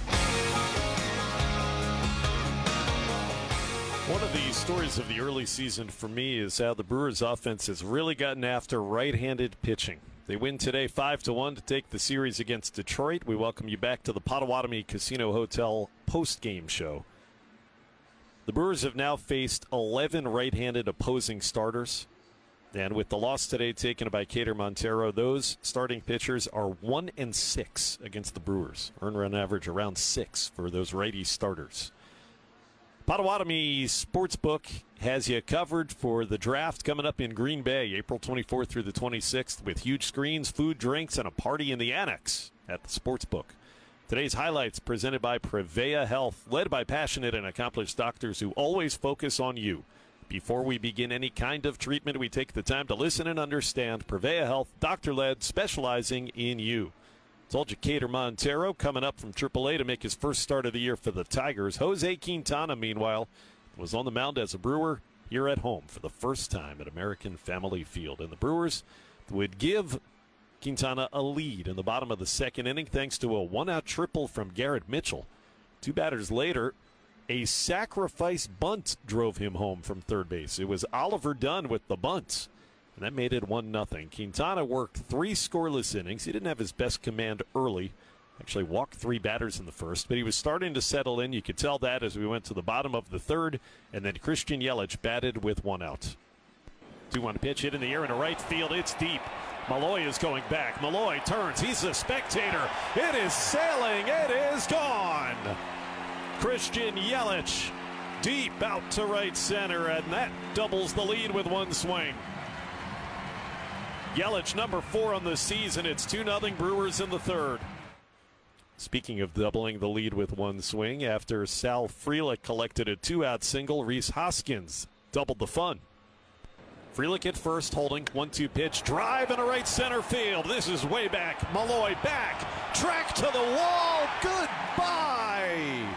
One of the stories of the early season for me is how the Brewers offense has really gotten after right-handed pitching. They win today five to one to take the series against Detroit. We welcome you back to the Potawatomi Casino Hotel post-game show. The Brewers have now faced eleven right-handed opposing starters. And with the loss today taken by Cater Montero, those starting pitchers are one and six against the Brewers. Earn run average around six for those righty starters. Potawatomi Sportsbook has you covered for the draft coming up in Green Bay, April twenty-fourth through the twenty-sixth, with huge screens, food, drinks, and a party in the annex at the Sportsbook. Today's highlights presented by Prevea Health, led by passionate and accomplished doctors who always focus on you. Before we begin any kind of treatment, we take the time to listen and understand. Prevea Health, doctor-led, specializing in you. Told you Cater Montero coming up from triple A to make his first start of the year for the Tigers. Jose Quintana, meanwhile, was on the mound as a Brewer here at home for the first time at American Family Field. And the Brewers would give Quintana a lead in the bottom of the second inning thanks to a one-out triple from Garrett Mitchell. Two batters later, a sacrifice bunt drove him home from third base. It was Oliver Dunn with the bunt, and that made it one nothing. Quintana worked three scoreless innings. He didn't have his best command early. Actually walked three batters in the first, but he was starting to settle in. You could tell that as we went to the bottom of the third, and then Christian Yelich batted with one out. two one pitch hit in the air into right field. It's deep. Malloy is going back. Malloy turns. He's a spectator. It is sailing. It is gone. Christian Yelich deep out to right center, and that doubles the lead with one swing. Yelich, number four on the season. It's two nothing Brewers in the third. Speaking of doubling the lead with one swing, after Sal Frelick collected a two-out single, Rhys Hoskins doubled the fun. Frelick at first, holding one two pitch, drive in a right center field. This is way back. Malloy back, track to the wall. Goodbye.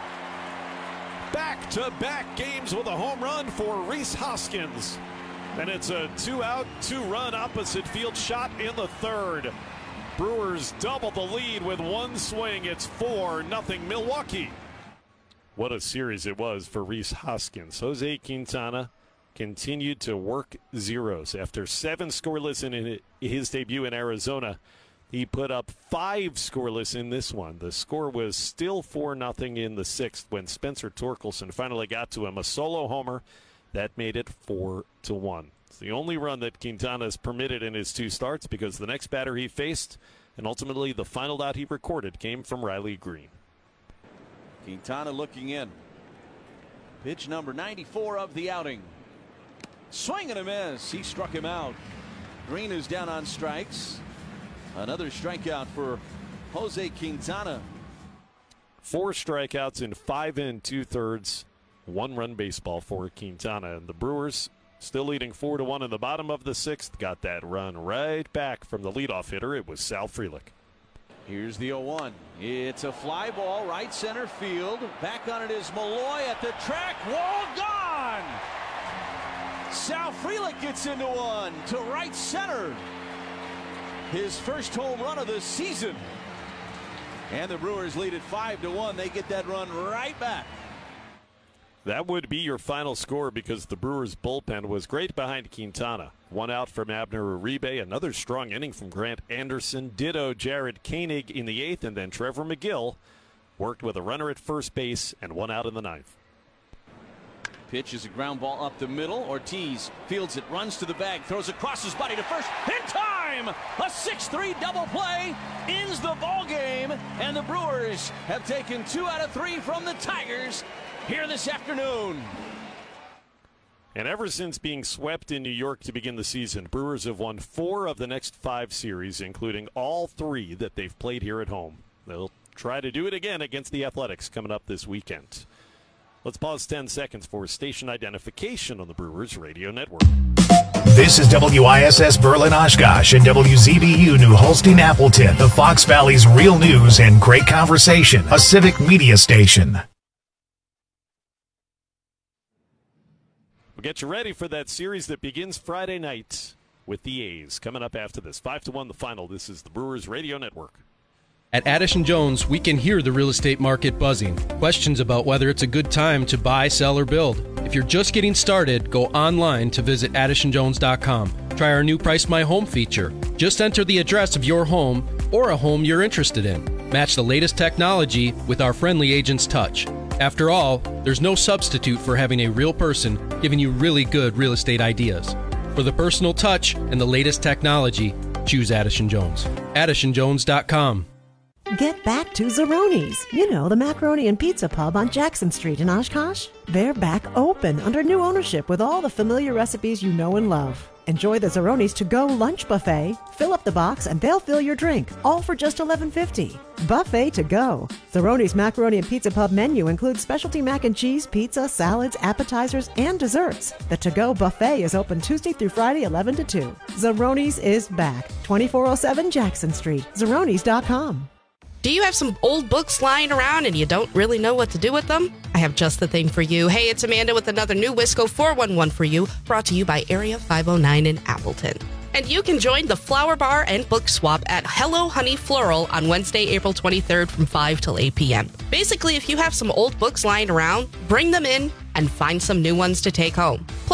Back-to-back games with a home run for Rhys Hoskins. And it's a two-out, two-run opposite field shot in the third. Brewers double the lead with one swing. It's four nothing Milwaukee. What a series it was for Rhys Hoskins. Jose Quintana continued to work zeros. After seven scoreless in his debut in Arizona, he put up five scoreless in this one. The score was still four nothing in the sixth when Spencer Torkelson finally got to him. A solo homer that made it four to one. It's the only run that Quintana has permitted in his two starts because the next batter he faced and ultimately the final out he recorded came from Riley Green. Quintana looking in. Pitch number ninety-four of the outing. Swing and a miss. He struck him out. Green is down on strikes. Another strikeout for Jose Quintana. Four strikeouts in five and two-thirds. One-run baseball for Quintana. And the Brewers still leading four to one in the bottom of the sixth. Got that run right back from the leadoff hitter. It was Sal Frelick. Here's the oh one. It's a fly ball, right center field. Back on it is Malloy at the track wall. Gone! Sal Frelick gets into one to right center. His first home run of the season. And the Brewers lead at five to one. They get that run right back. That would be your final score because the Brewers bullpen was great behind Quintana. One out from Abner Uribe, another strong inning from Grant Anderson, ditto Jared Koenig in the eighth, and then Trevor McGill worked with a runner at first base and one out in the ninth. Pitch is a ground ball up the middle. Ortiz fields it, runs to the bag, throws across his body to first. In time! A six three double play ends the ball game, and the Brewers have taken two out of three from the Tigers here this afternoon. And ever since being swept in New York to begin the season, Brewers have won four of the next five series, including all three that they've played here at home. They'll try to do it again against the Athletics coming up this weekend. Let's pause ten seconds for station identification on the Brewers Radio Network. This is W I S S Berlin Oshkosh and W Z B U New Holstein Appleton, the Fox Valley's real news and great conversation, a civic media station. We'll get you ready for that series that begins Friday night with the A's. Coming up after this, five to one the final. This is the Brewers Radio Network. At Adish and Jones, we can hear the real estate market buzzing. Questions about whether it's a good time to buy, sell, or build. If you're just getting started, go online to visit adish and jones dot com. Try our new Price My Home feature. Just enter the address of your home or a home you're interested in. Match the latest technology with our friendly agent's touch. After all, there's no substitute for having a real person giving you really good real estate ideas. For the personal touch and the latest technology, choose Adish and Jones. adish and jones dot com. Get back to Zeroni's. You know, the macaroni and pizza pub on Jackson Street in Oshkosh. They're back open under new ownership with all the familiar recipes you know and love. Enjoy the Zeroni's to-go lunch buffet. Fill up the box and they'll fill your drink, all for just eleven fifty. Buffet to go. Zeroni's Macaroni and Pizza Pub menu includes specialty mac and cheese, pizza, salads, appetizers, and desserts. The to-go buffet is open Tuesday through Friday, eleven to two. Zeroni's is back. twenty-four oh seven Jackson Street. Zeronis dot com. Do you have some old books lying around and you don't really know what to do with them? I have just the thing for you. Hey, it's Amanda with another new Wisco four one one for you, brought to you by Area five oh nine in Appleton. And you can join the Flower Bar and Book Swap at Hello Honey Floral on Wednesday, April twenty-third from five till eight p.m. Basically, if you have some old books lying around, bring them in and find some new ones to take home.